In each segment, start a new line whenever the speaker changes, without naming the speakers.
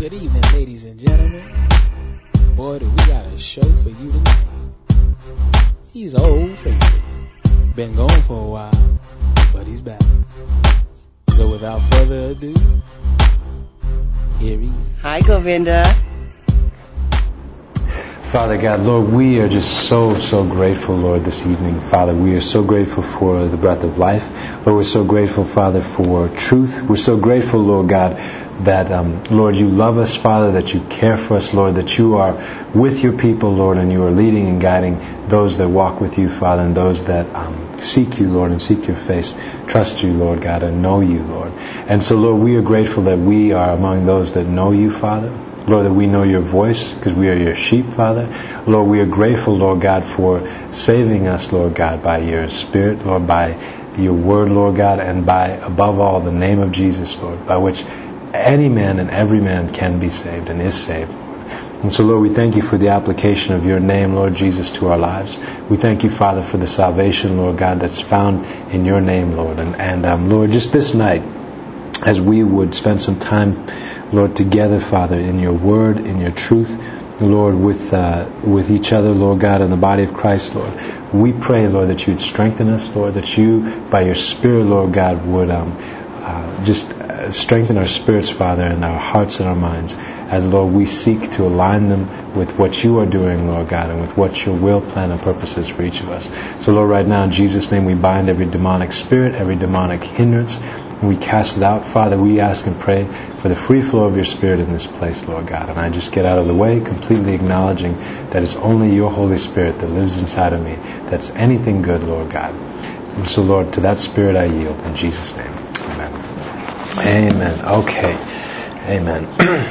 Good evening, ladies and gentlemen. Boy, do we got a show for you tonight. He's an old favorite. Been gone for a while, but he's back. So without further ado, here he is.
Hi, Govinda.
Father God, Lord, we are just so grateful, Lord, this evening. Father, we are so grateful for the breath of life. Lord, we're so grateful, Father, for truth. We're so grateful, Lord God, that, Lord, you love us, Father, that you care for us, Lord, that you are with your people, Lord, and you are leading and guiding those that walk with you, Father, and those that seek you, Lord, and seek your face, trust you, Lord God, and know you, Lord. And so, Lord, we are grateful that we are among those that know you, Father. Lord, that we know your voice because we are your sheep, Father. Lord, we are grateful, Lord God, for saving us, Lord God, by your Spirit, Lord, by your word, Lord God, and by, above all, the name of Jesus, Lord, by which any man and every man can be saved and is saved. And so, Lord, we thank you for the application of your name, Lord Jesus, to our lives. We thank you, Father, for the salvation, Lord God, that's found in your name, Lord. And Lord, just this night, as we would spend some time, Lord, together, Father, in your word, in your truth, Lord, with each other, Lord God, in the body of Christ, Lord. We pray, Lord, that you'd strengthen us, Lord, that you, by your Spirit, Lord God, would just strengthen our spirits, Father, and our hearts and our minds, as, Lord, we seek to align them with what you are doing, Lord God, and with what your will, plan, and purpose is for each of us. So, Lord, right now, in Jesus' name, we bind every demonic spirit, every demonic hindrance, and we cast it out. Father, we ask and pray for the free flow of your Spirit in this place, Lord God. And I just get out of the way, completely acknowledging that it's only your Holy Spirit that lives inside of me that's anything good, Lord God. And so, Lord, to that Spirit I yield. In Jesus' name, amen. Amen. Okay. Amen.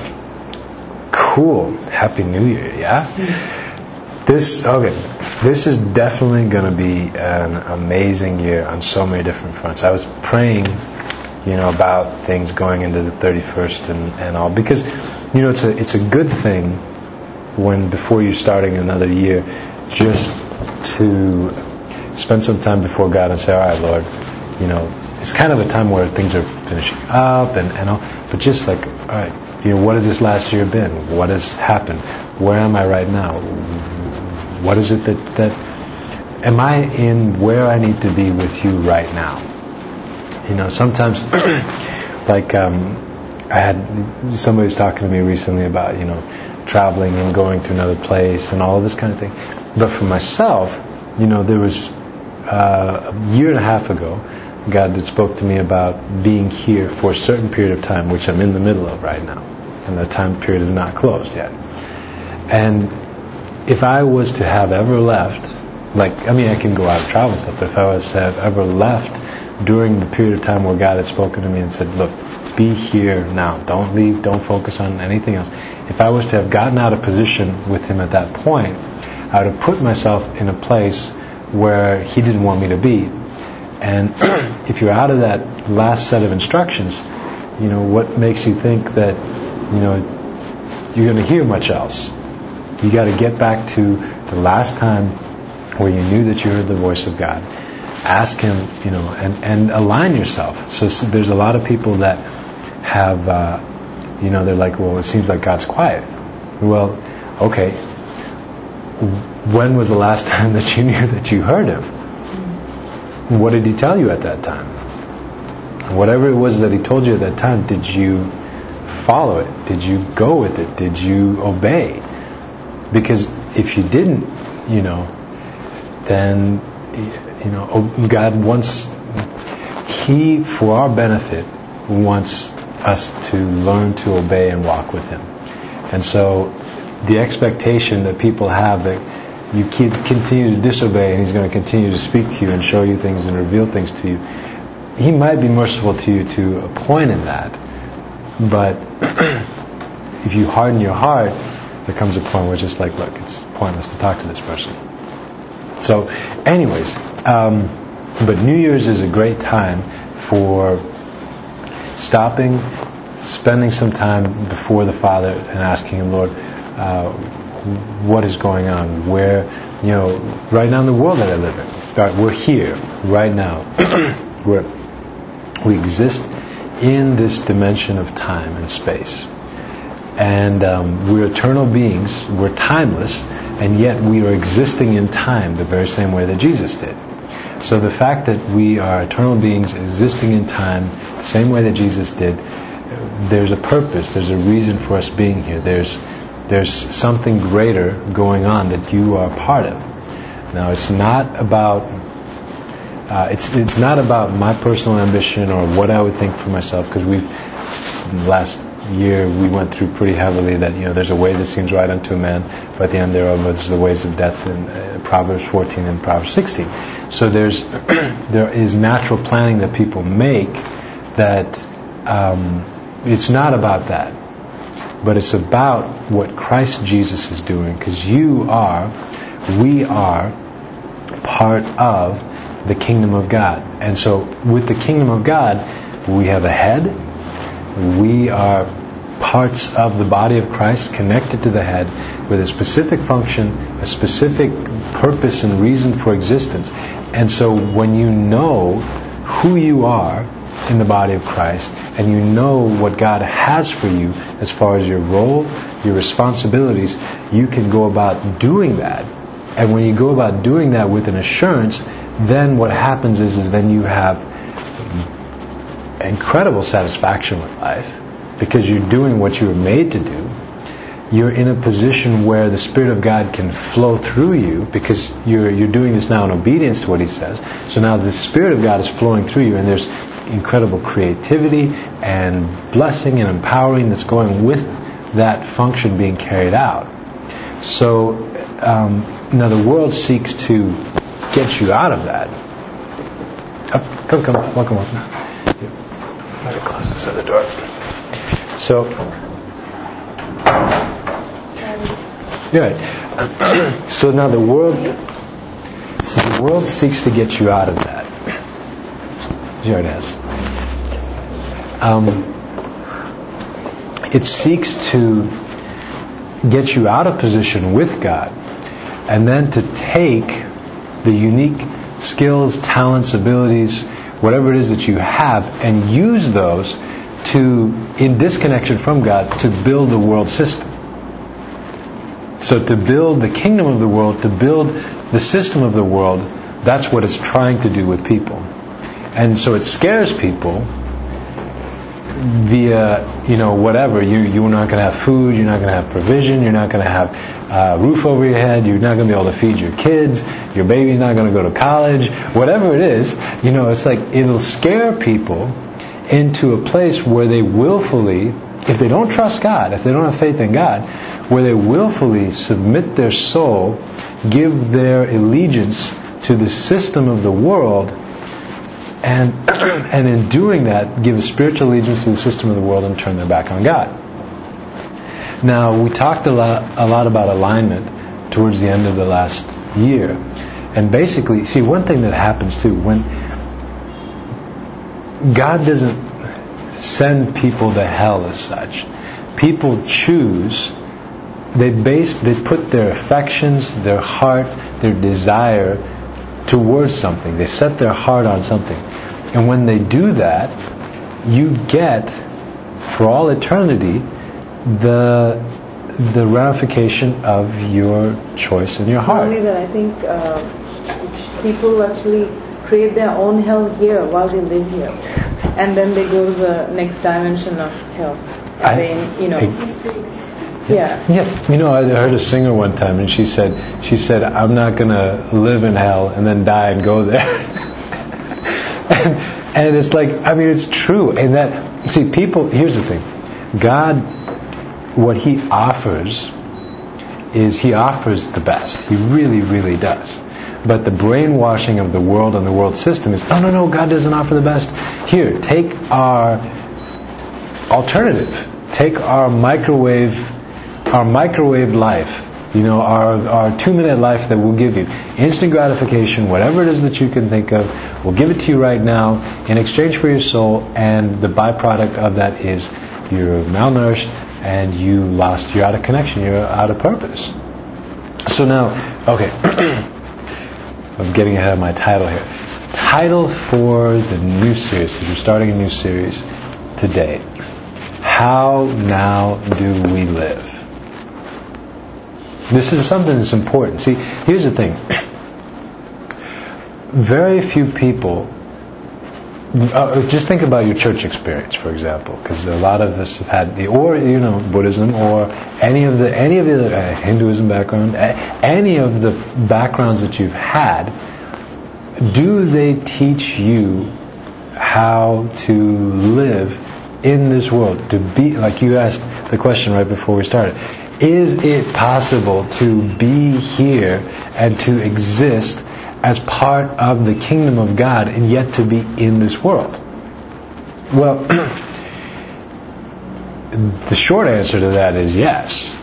Cool. Happy New Year, yeah? This is definitely going to be an amazing year on so many different fronts. I was praying, about things going into the 31st and all, because, it's a good thing when, before you're starting another year, just to spend some time before God and say, all right, Lord, it's kind of a time where things are finishing up and all, but just like, all right, what has this last year been? What has happened? Where am I right now? What is it that am I in where I need to be with you right now? Sometimes, like, I had somebody was talking to me recently about, traveling and going to another place and all of this kind of thing. But for myself, there was a year and a half ago, God had spoke to me about being here for a certain period of time, which I'm in the middle of right now. And the time period is not closed yet. And if I was to have ever left, I can go out and travel and stuff, but if I was to have ever left during the period of time where God had spoken to me and said, look, be here now, don't leave, don't focus on anything else. If I was to have gotten out of position with Him at that point, I would have put myself in a place where He didn't want me to be. And if you're out of that last set of instructions, what makes you think that, you're going to hear much else? You got to get back to the last time where you knew that you heard the voice of God. Ask Him, and align yourself. So there's a lot of people that have, they're like, well, it seems like God's quiet. Well, okay. When was the last time that you knew that you heard Him? What did He tell you at that time? Whatever it was that He told you at that time, did you follow it? Did you go with it? Did you obey? Because if you didn't, then, God wants, He, for our benefit, wants us to learn to obey and walk with Him. And so the expectation that people have that you continue to disobey and He's going to continue to speak to you and show you things and reveal things to you, He might be merciful to you to a point in that, but if you harden your heart, there comes a point where it's just like, look, it's pointless to talk to this person. So anyways, but New Year's is a great time for stopping, spending some time before the Father and asking Him, Lord, what is going on? Where, right now in the world that I live in, right, we're here, right now. We exist in this dimension of time and space. And we're eternal beings, we're timeless, and yet we are existing in time the very same way that Jesus did. So the fact that we are eternal beings existing in time the same way that Jesus did, there's a purpose, there's a reason for us being here. There's something greater going on that you are part of. Now, it's not about it's not about my personal ambition or what I would think for myself, because last year we went through pretty heavily that there's a way that seems right unto a man, but at the end thereof is the ways of death in Proverbs 14 and Proverbs 16. So there is natural planning that people make that it's not about that, but it's about what Christ Jesus is doing, because we are part of the kingdom of God. And so with the kingdom of God, we have a head, we are parts of the body of Christ connected to the head with a specific function, a specific purpose and reason for existence. And so when you know who you are in the body of Christ, and you know what God has for you as far as your role, your responsibilities, you can go about doing that. And when you go about doing that with an assurance, then what happens is then you have incredible satisfaction with life, because you're doing what you were made to do. You're in a position where the Spirit of God can flow through you, because you're doing this now in obedience to what He says. So now the Spirit of God is flowing through you, and there's incredible creativity and blessing and empowering that's going with that function being carried out. So now the world seeks to get you out of that. Oh, come, welcome. Better close this other door. So, yeah. So now the world seeks to get you out of that. Here it is. It seeks to get you out of position with God, and then to take the unique skills, talents, abilities, whatever it is that you have, and use those in disconnection from God, to build the world system. So to build the kingdom of the world, to build the system of the world, that's what it's trying to do with people. And so it scares people via, whatever. You're not going to have food, you're not going to have provision, you're not going to have a roof over your head, you're not going to be able to feed your kids, your baby's not going to go to college, whatever it is, it's like it'll scare people into a place where they willfully, if they don't trust God, if they don't have faith in God, where they willfully submit their soul, give their allegiance to the system of the world, and in doing that, give a spiritual allegiance to the system of the world and turn their back on God. Now, we talked a lot about alignment towards the end of the last year. And basically, see, one thing that happens too, when God doesn't send people to hell as such, people choose, they put their affections, their heart, their desire towards something. They set their heart on something. And when they do that, you get, for all eternity, the ramification of your choice in your heart.
Not only that, I think people actually create their own hell here while they live here, and then they go to the next dimension of hell. Yeah.
I heard a singer one time, and she said, I'm not going to live in hell and then die and go there. and it's like, it's true. And that, see, people, here's the thing. God, what He offers is He offers the best. He really, really does. But the brainwashing of the world and the world system is, no, God doesn't offer the best. Here, take our alternative. Take our microwave life. Our 2-minute life that we'll give you. Instant gratification, whatever it is that you can think of, we'll give it to you right now in exchange for your soul, and the byproduct of that is you're malnourished and you're out of connection, you're out of purpose. So now, okay, I'm getting ahead of my title here. Title for the new series, because we're starting a new series today. how now do we live? This is something that's important. See, here's the thing. Very few people, just think about your church experience, for example, because a lot of us have had Buddhism or any of the Hinduism background, any of the backgrounds that you've had. Do they teach you how to live in this world? To be, like you asked the question right before we started, is it possible to be here and to exist as part of the kingdom of God and yet to be in this world? Well, the short answer to that is yes.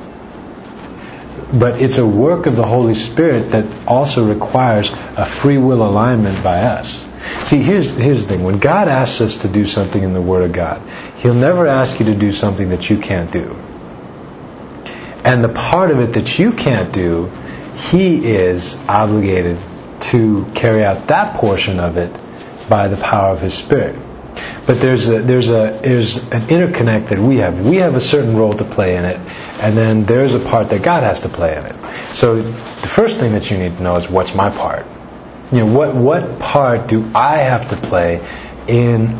But it's a work of the Holy Spirit that also requires a free will alignment by us. See, here's the thing. When God asks us to do something in the Word of God, He'll never ask you to do something that you can't do. And the part of it that you can't do, He is obligated to carry out that portion of it by the power of His Spirit. But there's an interconnect that we have. We have a certain role to play in it, and then there's a part that God has to play in it. So the first thing that you need to know is, what's my part? What part do I have to play in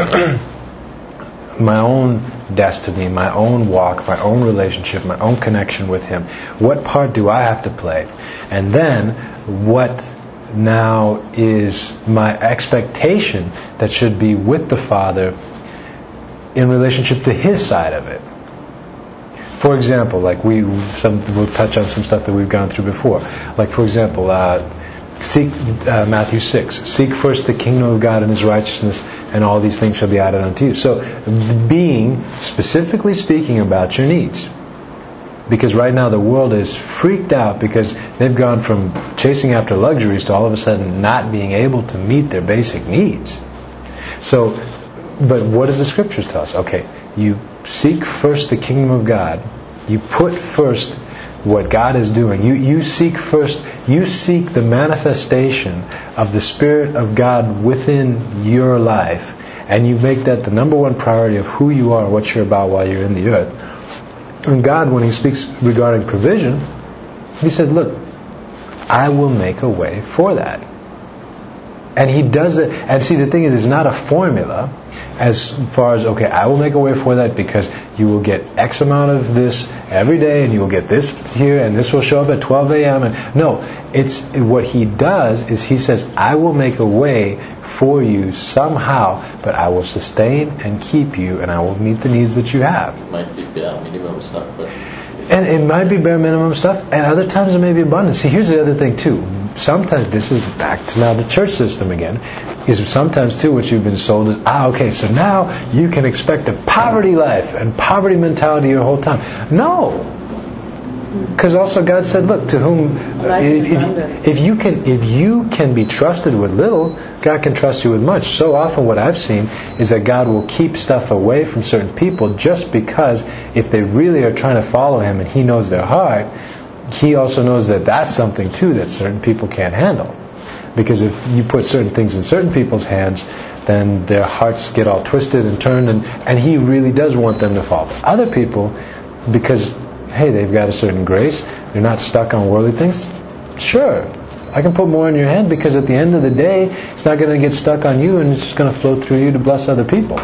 my own destiny, my own walk, my own relationship, my own connection with Him? What part do I have to play? And then what now is my expectation that should be with the Father in relationship to His side of it? For example, like we'll touch on some stuff that we've gone through before. Like, for example, Matthew 6, seek first the kingdom of God and His righteousness, and all these things shall be added unto you. So, being specifically speaking about your needs. Because right now the world is freaked out because they've gone from chasing after luxuries to all of a sudden not being able to meet their basic needs. So, but what does the Scriptures tell us? Okay, you seek first the kingdom of God. You put first what God is doing. You seek the manifestation of the Spirit of God within your life, and you make that the number one priority of who you are and what you're about while you're in the earth. And God, when He speaks regarding provision, He says, look, I will make a way for that. And He does it. And see, the thing is, it's not a formula as far as, okay, I will make a way for that because you will get X amount of this every day, and you will get this here, and this will show up at 12 a.m. And no, it's what He does is He says, I will make a way for you somehow, but I will sustain and keep you, and I will meet the needs that you have.
It might be bare minimum stuff, but...
And it might be bare minimum stuff, and other times it may be abundance. See, here's the other thing too. Sometimes, this is back to now the church system again, is sometimes too what you've been sold is, okay, so now you can expect a poverty life and poverty mentality your whole time. No. Because also God said, look, to whom, if you can be trusted with little, God can trust you with much. So often what I've seen is that God will keep stuff away from certain people just because if they really are trying to follow Him and He knows their heart, He also knows that that's something too that certain people can't handle. Because if you put certain things in certain people's hands, then their hearts get all twisted and turned, and He really does want them to fall. But other people, because hey, they've got a certain grace, they're not stuck on worldly things, sure, I can put more in your hand, because at the end of the day, it's not going to get stuck on you, and it's just going to flow through you to bless other people.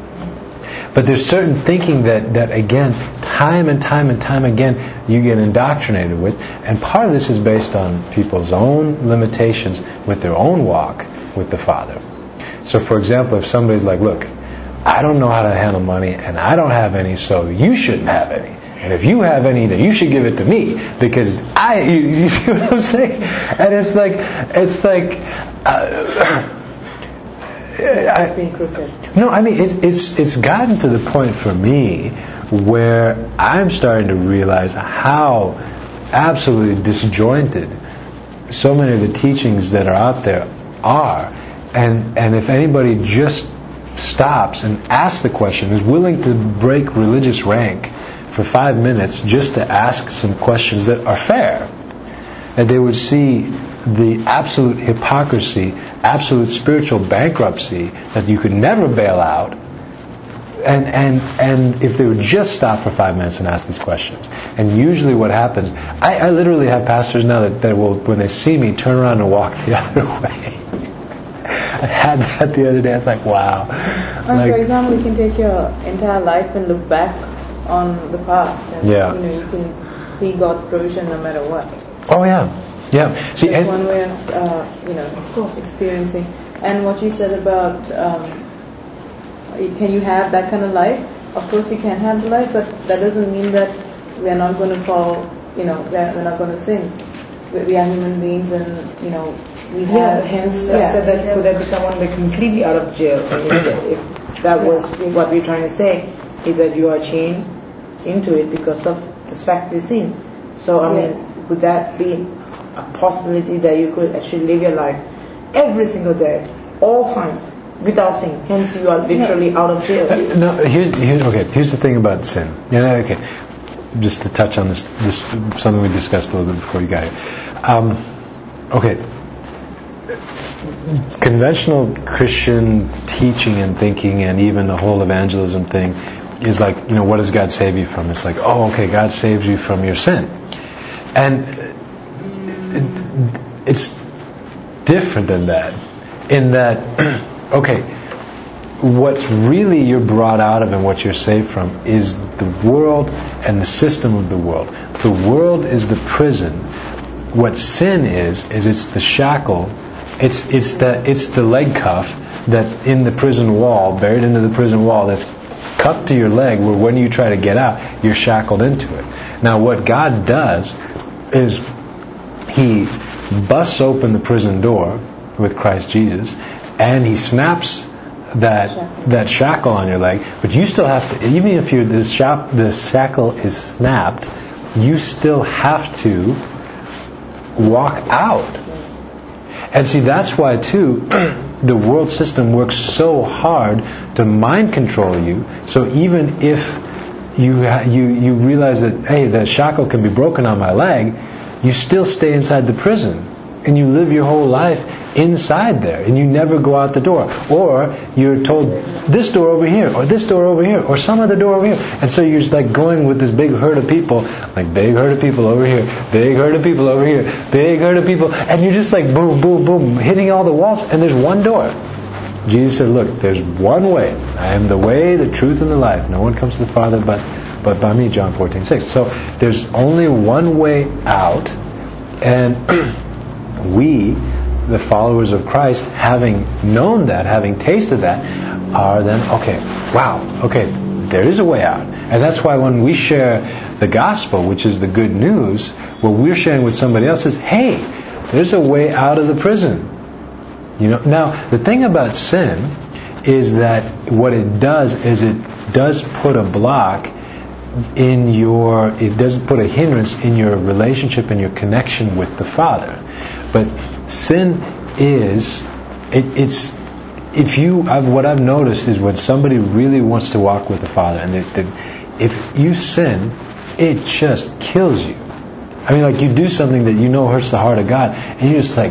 But there's certain thinking that again, time and time again, you get indoctrinated with, and part of this is based on people's own limitations with their own walk with the Father. So for example, if somebody's like, look, I don't know how to handle money, and I don't have any, so you shouldn't have any. And if you have any, then you should give it to me, because you see what I'm saying? And it's like it's gotten to the point for me where I'm starting to realize how absolutely disjointed so many of the teachings that are out there are. And if anybody just stops and asks the question, is willing to break religious rank for 5 minutes just to ask some questions that are fair, and they would see the absolute hypocrisy, absolute spiritual bankruptcy that you could never bail out, And if they would just stop for 5 minutes and ask these questions. And usually what happens, I literally have pastors now that will, when they see me, turn around and walk the other way. I had that the other day. I was like, wow.
For example, you can take your entire life and look back on the past, and you can see God's provision no matter what.
Oh yeah. See,
that's one way of experiencing. And what you said about can you have that kind of life? Of course, you can have the life, but that doesn't mean that we are not going to fall. We're not going to sin. We are human beings, and we have.
Hence, I said that could there be someone like completely out of jail? If that was what we're trying to say, is that you are chained into it because of this factory sin. So I mean, would that be a possibility that you could actually live your life every single day, all times, without sin? Hence, you are literally out of jail.
Here's the thing about sin. Just to touch on this something we discussed a little bit before you got here. Conventional Christian teaching and thinking, and even the whole evangelism thing, is like, what does God save you from? It's like, God saves you from your sin. And it's different than that, in that, what's really you're brought out of and what you're saved from is the world and the system of the world. The world is the prison. What sin is it's the shackle. It's the leg cuff that's in the prison wall, buried into the prison wall, that's cuffed to your leg, where when you try to get out, you're shackled into it. Now what God does is He busts open the prison door with Christ Jesus, and He snaps that shackle on your leg, but you still have to, even if the shackle is snapped, you still have to walk out. And see, that's why too the world system works so hard to mind control you. So even if you realize that, hey, the shackle can be broken on my leg, you still stay inside the prison. And you live your whole life inside there, and you never go out the door. Or you're told, this door over here, or this door over here, or some other door over here. And so you're just like going with this big herd of people, like big herd of people over here, big herd of people over here, big herd of people, and you're just like boom, boom, boom, hitting all the walls, and there's one door. Jesus said, look, there's one way. I am the way, the truth, and the life. No one comes to the Father but by me, John 14:6. So there's only one way out, and we, the followers of Christ, having known that, having tasted that, are then, there is a way out. And that's why when we share the gospel, which is the good news, what we're sharing with somebody else is, hey, there's a way out of the prison. Now, the thing about sin is that what it does is it does put a block it does put a hindrance in your relationship and your connection with the Father. But sin is, what I've noticed is when somebody really wants to walk with the Father, and if you sin, it just kills you. I mean, like, you do something that hurts the heart of God, and you're just like,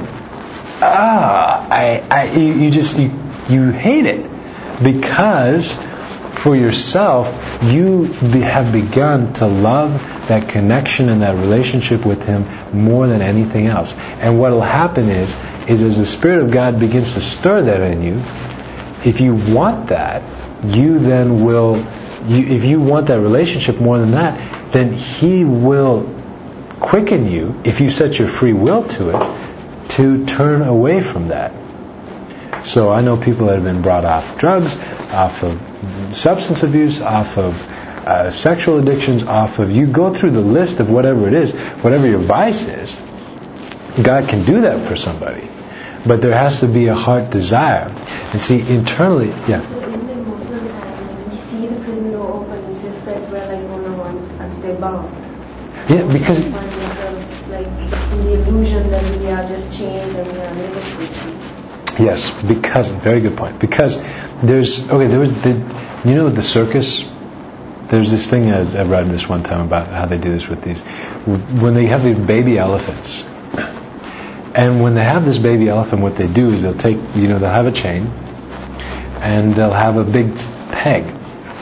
you hate it, because for yourself, you have begun to love that connection and that relationship with Him more than anything else. And what will happen is as the Spirit of God begins to stir that in you, if you want that, you then will, if you want that relationship more than that, then He will quicken you, if you set your free will to it, to turn away from that. So I know people that have been brought off drugs, off of substance abuse, off of sexual addictions, you go through the list of whatever it is, whatever your vice is. God can do that for somebody, but there has to be a heart desire. And see, internally,
So isn't it most of the time when we see the prison door open, it's just that we're like, oh no, I'm still bound.
Yeah, because
we find ourselves like in the illusion that we are just chained and we are never free.
Yes, because, very good point. Because there was the circus. There's this thing, I've read this one time about how they do this with these, when they have these baby elephants. And when they have this baby elephant, what they do is they'll take, they'll have a chain, and they'll have a big peg.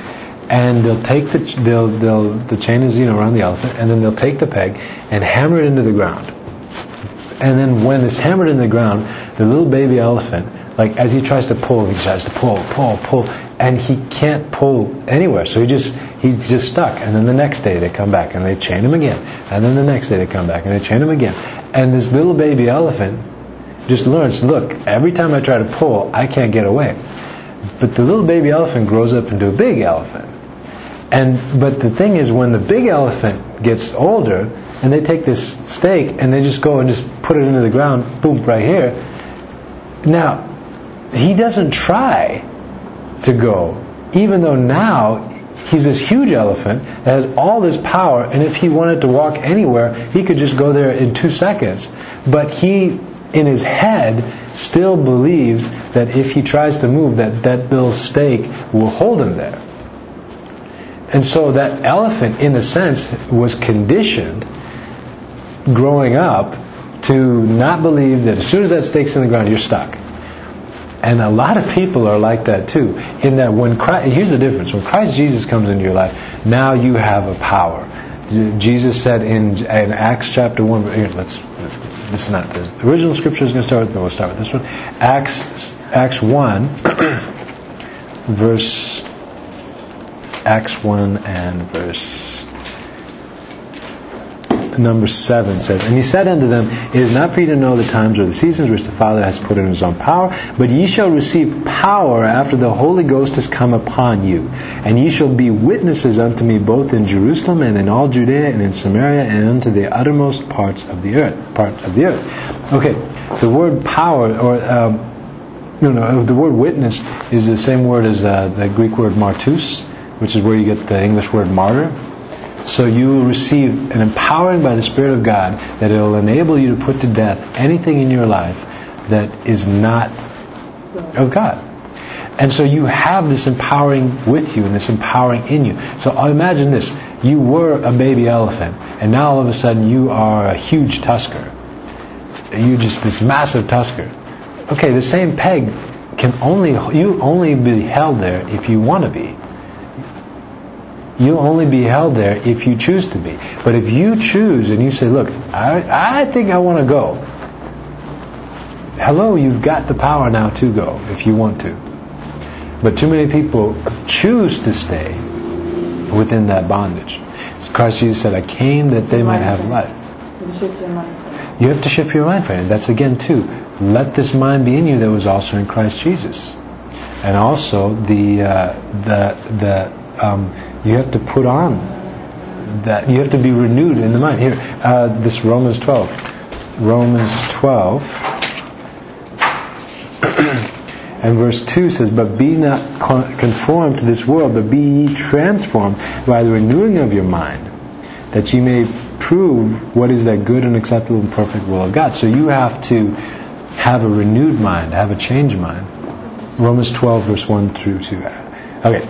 and they'll take the chain is around the elephant, and then they'll take the peg and hammer it into the ground. And then when it's hammered into the ground, the little baby elephant, like as he tries to pull, and he can't pull anywhere, so he's just stuck. And then the next day they come back and they chain him again, and then the next day they come back and they chain him again. And this little baby elephant just learns, look, every time I try to pull, I can't get away. But the little baby elephant grows up into a big elephant. But the thing is, when the big elephant gets older, and they take this stake and they just go and just put it into the ground, boom, right here. Now, he doesn't try to go, even though now he's this huge elephant that has all this power, and if he wanted to walk anywhere, he could just go there in 2 seconds. But he, in his head, still believes that if he tries to move, that little stake will hold him there. And so that elephant, in a sense, was conditioned growing up to not believe that as soon as that stake's in the ground, you're stuck. And a lot of people are like that too. In that when Christ, here's the difference. When Christ Jesus comes into your life, now you have a power. Jesus said in Acts chapter 1, here, this is not this. The original scripture is going to start with, we'll start with this one. Acts 1, Acts 1 and verse number 7 says, and he said unto them, it is not for you to know the times or the seasons which the Father has put in his own power, but ye shall receive power after the Holy Ghost is come upon you. And ye shall be witnesses unto me both in Jerusalem and in all Judea and in Samaria and unto the uttermost parts of the earth. Okay, the word power, or the word witness is the same word as the Greek word martus, which is where you get the English word martyr. So you will receive an empowering by the Spirit of God that it will enable you to put to death anything in your life that is not of God. And so you have this empowering with you and this empowering in you. So imagine this. You were a baby elephant, and now all of a sudden you are a huge tusker. You're just this massive tusker. Okay, the same peg you only be held there if you want to be. You'll only be held there if you choose to be. But if you choose and you say, look, I think I want to go. Hello, you've got the power now to go if you want to. But too many people choose to stay within that bondage. So Christ Jesus said, I came that they might have life. You have to shift your mind, friend. That's again too. Let this mind be in you that was also in Christ Jesus. And also you have to put on that. You have to be renewed in the mind. Here, this Romans 12 and verse 2 says, but be not conformed to this world, but be ye transformed by the renewing of your mind, that ye may prove what is that good and acceptable and perfect will of God. So you have to have a renewed mind, have a changed mind. Romans 12 verse 1 through 2. Okay.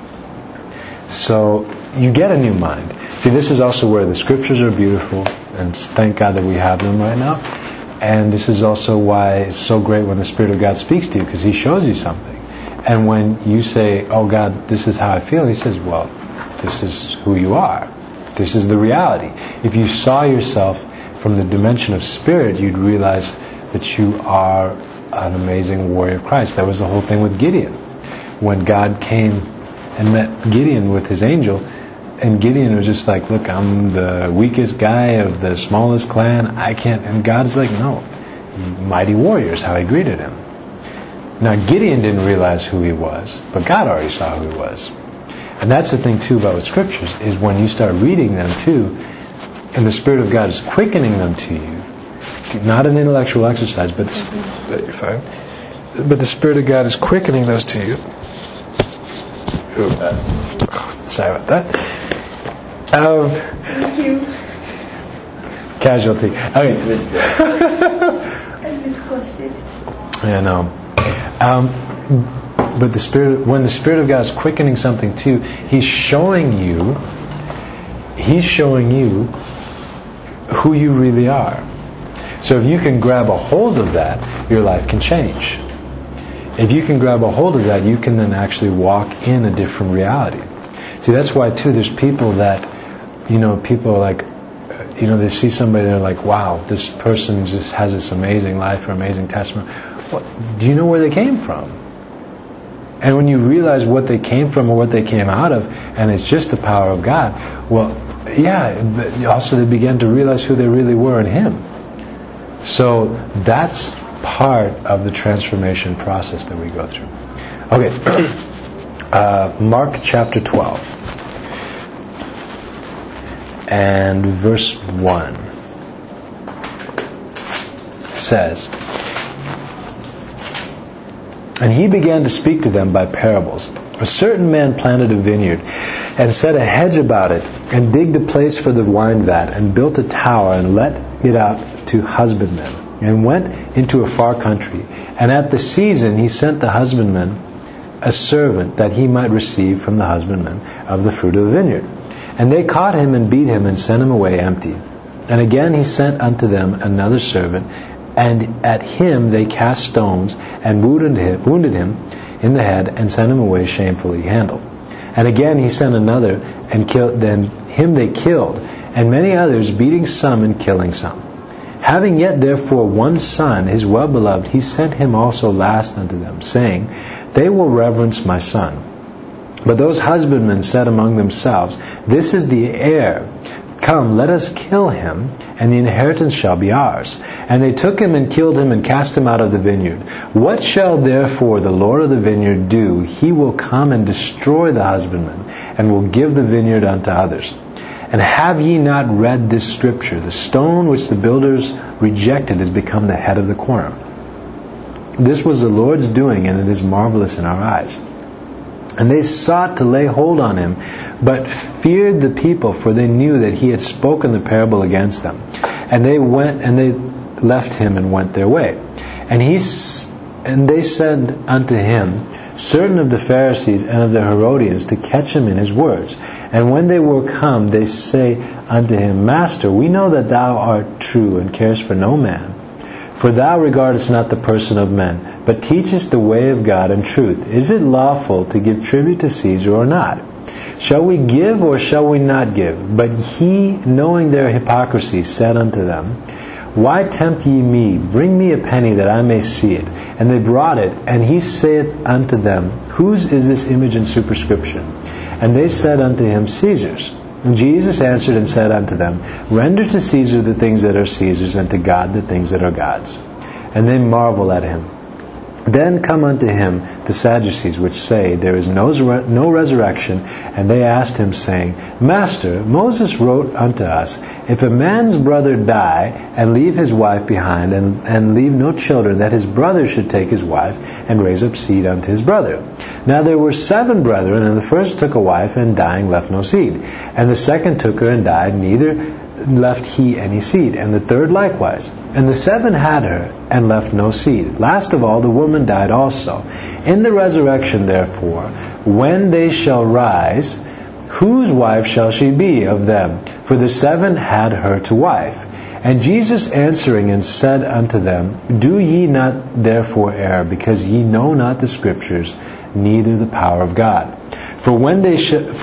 So you get a new mind. See, this is also where the scriptures are beautiful, and thank God that we have them right now. And this is also why it's so great when the Spirit of God speaks to you, because He shows you something. And when you say, oh God, this is how I feel, He says, well, this is who you are. This is the reality. If you saw yourself from the dimension of spirit, you'd realize that you are an amazing warrior of Christ. That was the whole thing with Gideon. When God came and met Gideon with his angel, and Gideon was just like, look, I'm the weakest guy of the smallest clan, I can't, and God's like, no, mighty warriors, how He greeted him. Now Gideon didn't realize who he was, but God already saw who he was. And that's the thing too about scriptures, is when you start reading them too, and the Spirit of God is quickening them to you, not an intellectual exercise, but you're fine. But the Spirit of God is quickening those to you. Sorry about that.
Thank you.
Casualty. Okay.
I just crushed it.
Yeah, no. But when the Spirit of God is quickening something too, He's showing you who you really are. So if you can grab a hold of that, your life can change. If you can grab a hold of that, you can then actually walk in a different reality. See, that's why too, there's people that, people are like, they see somebody, they're like, wow, this person just has this amazing life or amazing testimony. Well, do you know where they came from? And when you realize what they came from or what they came out of, and it's just the power of God, well, yeah, but also they began to realize who they really were in Him. So that's part of the transformation process that we go through. Okay, Mark chapter 12 and verse 1 says, "And he began to speak to them by parables. A certain man planted a vineyard and set a hedge about it, and digged a place for the wine vat, and built a tower, and let it out to husbandmen, and went into a far country. And at the season he sent the husbandman a servant, that he might receive from the husbandman of the fruit of the vineyard. And they caught him, and beat him, and sent him away empty. And again he sent unto them another servant, and at him they cast stones, and wounded him in the head, and sent him away shamefully handled. And again he sent another, and then him they killed, and many others, beating some and killing some. Having yet therefore one son, his well-beloved, he sent him also last unto them, saying, They will reverence my son. But those husbandmen said among themselves, This is the heir. Come, let us kill him, and the inheritance shall be ours. And they took him and killed him and cast him out of the vineyard. What shall therefore the Lord of the vineyard do? He will come and destroy the husbandman, and will give the vineyard unto others. And have ye not read this scripture? The stone which the builders rejected is become the head of the corner. This was the Lord's doing, and it is marvelous in our eyes. And they sought to lay hold on him, but feared the people, for they knew that he had spoken the parable against them. And they left him and went their way. And they said unto him, certain of the Pharisees and of the Herodians, to catch him in his words. And when they were come, they say unto him, Master, we know that thou art true, and carest for no man. For thou regardest not the person of men, but teachest the way of God in truth. Is it lawful to give tribute to Caesar or not? Shall we give or shall we not give? But he, knowing their hypocrisy, said unto them, Why tempt ye me? Bring me a penny that I may see it. And they brought it, and he saith unto them, Whose is this image and superscription? And they said unto him, Caesar's. And Jesus answered and said unto them, Render to Caesar the things that are Caesar's, and to God the things that are God's. And they marvel at him. Then come unto him the Sadducees, which say, There is no resurrection. And they asked him, saying, Master, Moses wrote unto us, If a man's brother die, and leave his wife behind, and leave no children, that his brother should take his wife, and raise up seed unto his brother. Now there were 7 brethren, and the first took a wife, and dying left no seed. And the second took her, and died, neither left he any seed. And the third likewise. And the 7 had her, and left no seed. Last of all, the woman died also. In the resurrection, therefore, when they shall rise, whose wife shall she be of them? For the 7 had her to wife. And Jesus answering and said unto them, Do ye not therefore err, because ye know not the Scriptures, neither the power of God? For when they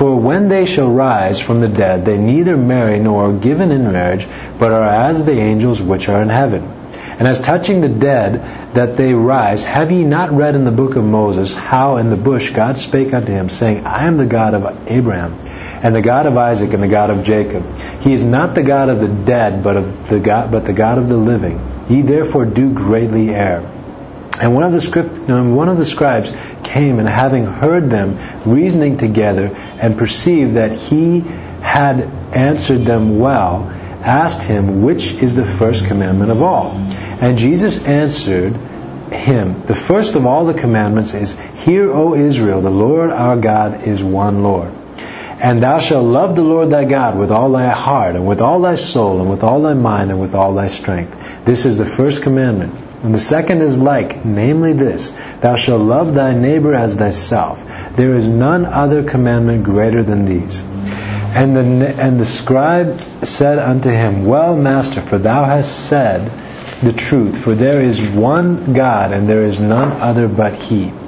shall rise from the dead, they neither marry nor are given in marriage, but are as the angels which are in heaven. And as touching the dead, that they rise, have ye not read in the book of Moses, how in the bush God spake unto him, saying, I am the God of Abraham, and the God of Isaac, and the God of Jacob. He is not the God of the dead, but the God of the living. Ye therefore do greatly err. And one of the scribes came, and having heard them reasoning together, and perceived that he had answered them well, asked him, Which is the first commandment of all? And Jesus answered him, The first of all the commandments is, Hear, O Israel, the Lord our God is one Lord. And thou shalt love the Lord thy God with all thy heart, and with all thy soul, and with all thy mind, and with all thy strength. This is the first commandment. And the second is like, namely this, Thou shalt love thy neighbor as thyself. There is none other commandment greater than these. And the scribe said unto him, Well, Master, for thou hast said the truth, for there is one God, and there is none other but He.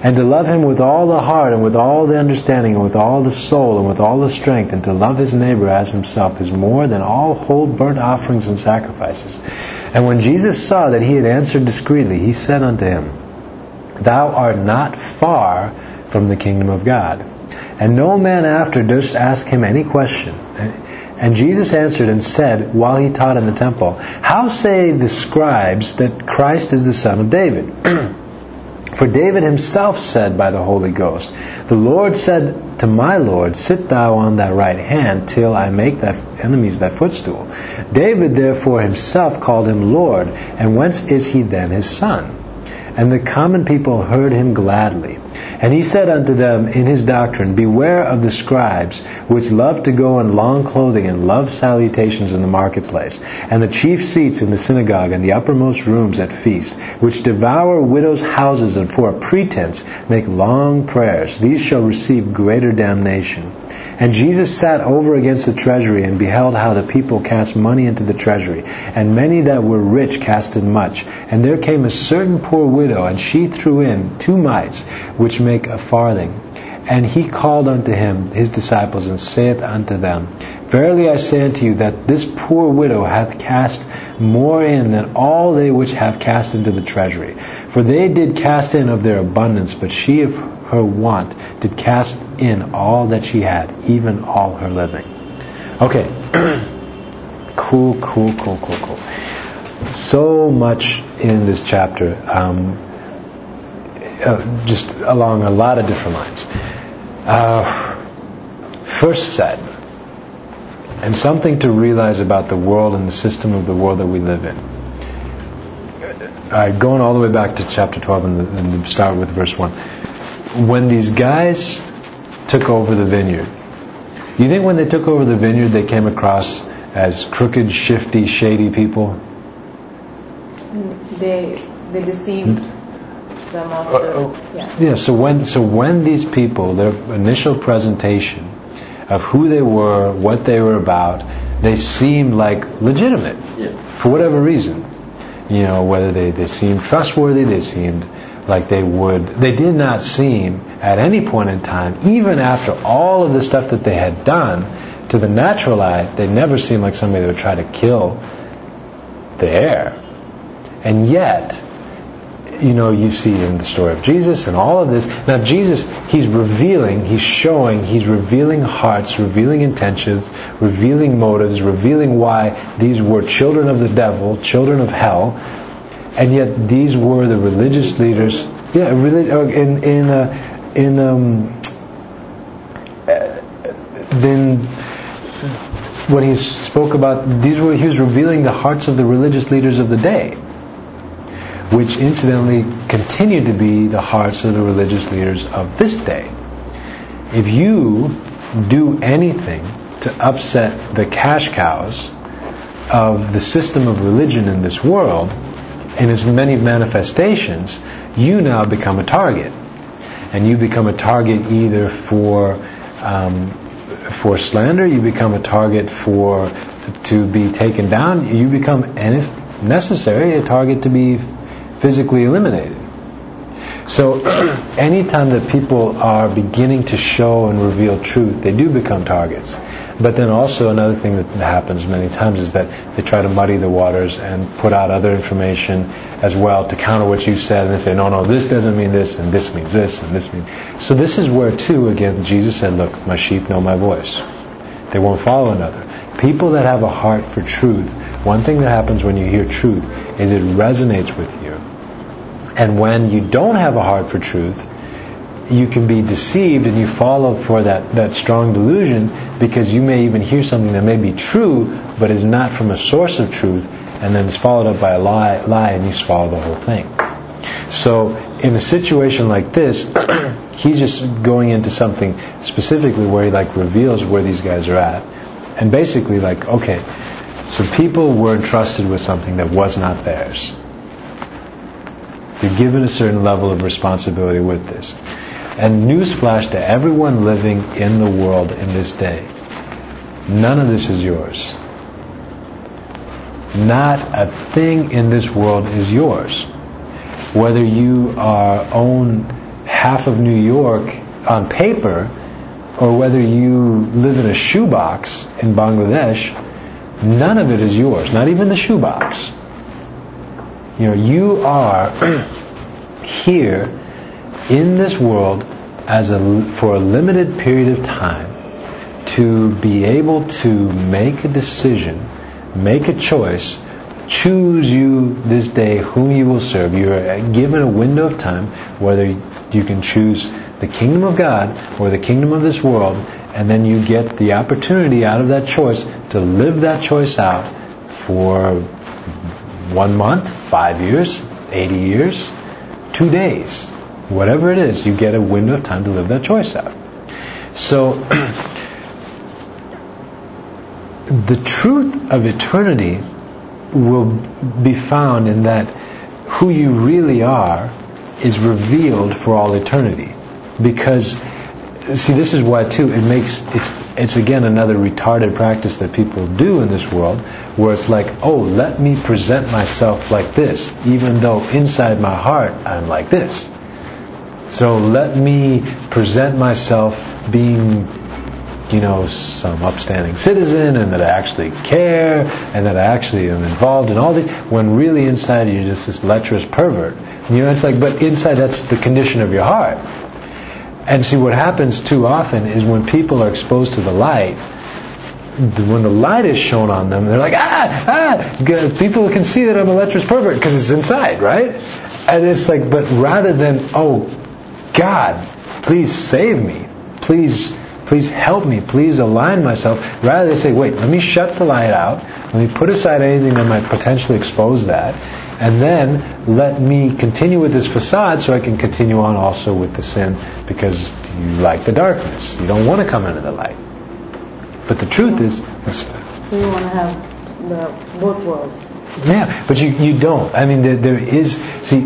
And to love Him with all the heart and with all the understanding and with all the soul and with all the strength, and to love his neighbor as himself is more than all whole burnt offerings and sacrifices. And when Jesus saw that he had answered discreetly, he said unto him, Thou art not far from the kingdom of God. And no man after durst ask him any question. And Jesus answered and said, while he taught in the temple, How say the scribes that Christ is the son of David? For David himself said by the Holy Ghost, The Lord said to my Lord, Sit thou on thy right hand, till I make thy enemies thy footstool. David therefore himself called him Lord, and whence is he then his son? And the common people heard him gladly. And he said unto them in his doctrine, Beware of the scribes, which love to go in long clothing, and love salutations in the marketplace, and the chief seats in the synagogue, and the uppermost rooms at feast, which devour widows' houses, and for a pretense make long prayers. These shall receive greater damnation. And Jesus sat over against the treasury, and beheld how the people cast money into the treasury. And many that were rich cast in much. And there came a certain poor widow, and she threw in 2 mites, which make a farthing. And he called unto him his disciples, and saith unto them, Verily I say unto you, that this poor widow hath cast more in than all they which have cast into the treasury. For they did cast in of their abundance, but she of her want did cast in all that she had, even all her living. Okay. Cool. So much in this chapter, just along a lot of different lines. First said, and something to realize about the world and the system of the world that we live in. Going all the way back to chapter 12 and start with verse 1. When these guys took over the vineyard, you think when they took over the vineyard they came across as crooked, shifty, shady people?
They deceived the master.
Yeah. So when these people, their initial presentation of who they were, what they were about, they seemed like legitimate for whatever reason. You know, whether they seemed trustworthy, they seemed like they did not seem at any point in time, even after all of the stuff that they had done, to the natural eye, they never seemed like somebody that would try to kill the heir. And yet, you know, you see in the story of Jesus and all of this. Now Jesus, He's revealing hearts, revealing intentions, revealing motives, revealing why these were children of the devil, children of hell, and yet these were the religious leaders. Then when He spoke about He was revealing the hearts of the religious leaders of the day, which incidentally continue to be the hearts of the religious leaders of this day. If you do anything to upset the cash cows of the system of religion in this world, in its many manifestations, you now become a target. And you become a target either for slander, you become a target to be taken down, you become, and if necessary, a target to be physically eliminated. So anytime that people are beginning to show and reveal truth, they do become targets. But then also another thing that happens many times is that they try to muddy the waters and put out other information as well to counter what you said, and they say, no, this doesn't mean this, and this means this, and this means... So this is where, too, again, Jesus said, look, my sheep know my voice. They won't follow another. People that have a heart for truth, one thing that happens when you hear truth is it resonates with you. And when you don't have a heart for truth, you can be deceived and you fall for that strong delusion, because you may even hear something that may be true but is not from a source of truth, and then it's followed up by a lie and you swallow the whole thing. So in a situation like this, He's just going into something specifically where He reveals where these guys are at. And basically okay, so people were entrusted with something that was not theirs. They're given a certain level of responsibility with this. And newsflash to everyone living in the world in this day, none of this is yours. Not a thing in this world is yours. Whether you own half of New York on paper, or whether you live in a shoebox in Bangladesh, none of it is yours, not even the shoebox. You are here in this world for a limited period of time to be able to make a decision, make a choice, choose you this day whom you will serve. You are given a window of time whether you can choose the kingdom of God or the kingdom of this world, and then you get the opportunity out of that choice to live that choice out for 1 month, 5 years, 80 years, 2 days. Whatever it is, you get a window of time to live that choice out. So, the truth of eternity will be found in that who you really are is revealed for all eternity. Because, see, this is why too, it's again another retarded practice that people do in this world, where it's like, oh, let me present myself like this, even though inside my heart I'm like this. So let me present myself being, some upstanding citizen, and that I actually care, and that I actually am involved in all this, when really inside you're just this lecherous pervert. It's like, but inside that's the condition of your heart. And see, what happens too often is when people are exposed to the light, when the light is shown on them, they're like, people can see that I'm a lecherous pervert because it's inside, right? And it's like, but rather than, oh, God, please save me, please help me, please align myself, rather they say, wait, let me shut the light out, let me put aside anything that might potentially expose that, and then let me continue with this facade so I can continue on also with the sin, because you like the darkness. You don't want to come into the light. But the truth is...
So you want to have both worlds.
Yeah, but you don't. I mean, there is... See,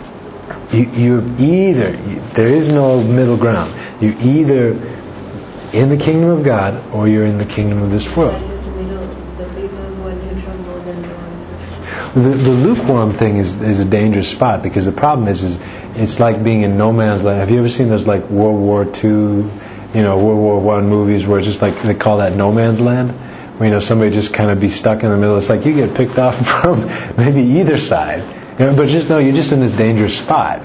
there is no middle ground. You're either in the kingdom of God or you're in the kingdom of this world. The lukewarm thing is a dangerous spot, because the problem is it's like being in no man's land. Have you ever seen those like World War II, World War I movies where it's just like they call that no man's land, where somebody just kind of be stuck in the middle. It's like you get picked off from maybe either side, but just know you're just in this dangerous spot.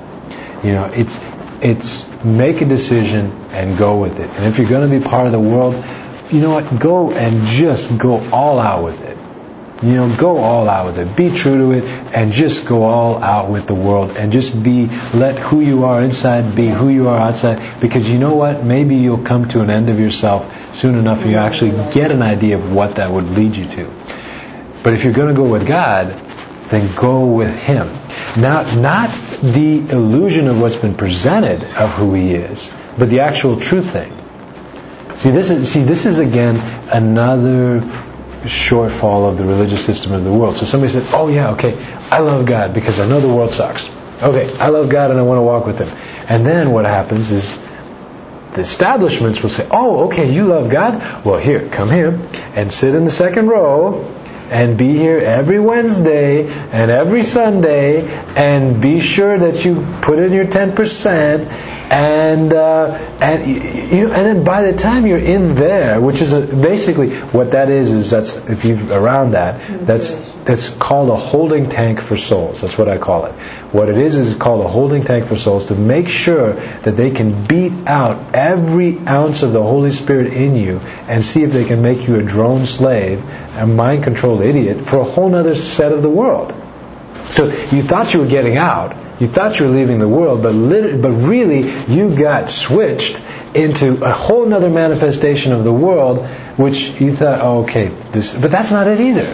It's make a decision and go with it. And if you're going to be part of the world, you know what? Go and just go all out with it. Go all out with it. Be true to it, and just go all out with the world, and just let who you are inside be who you are outside, because you know what? Maybe you'll come to an end of yourself soon enough and you actually get an idea of what that would lead you to. But if you're going to go with God, then go with Him. Not the illusion of what's been presented of who He is, but the actual true thing. This is again another shortfall of the religious system of the world. So somebody said, oh yeah, okay, I love God because I know the world sucks. Okay, I love God and I want to walk with Him. And then what happens is the establishments will say, oh, okay, you love God? Well, here, come here and sit in the second row and be here every Wednesday and every Sunday, and be sure that you put in your 10%, and then by the time you're in there, which is basically what that is that's, if you've around that's called a holding tank for souls. That's what I call it. What it is called a holding tank for souls, to make sure that they can beat out every ounce of the Holy Spirit in you and see if they can make you a drone slave, a mind-controlled idiot, for a whole other set of the world. So you thought you were getting out, you thought you were leaving the world, but really you got switched into a whole other manifestation of the world, which you thought, oh, okay, but that's not it either.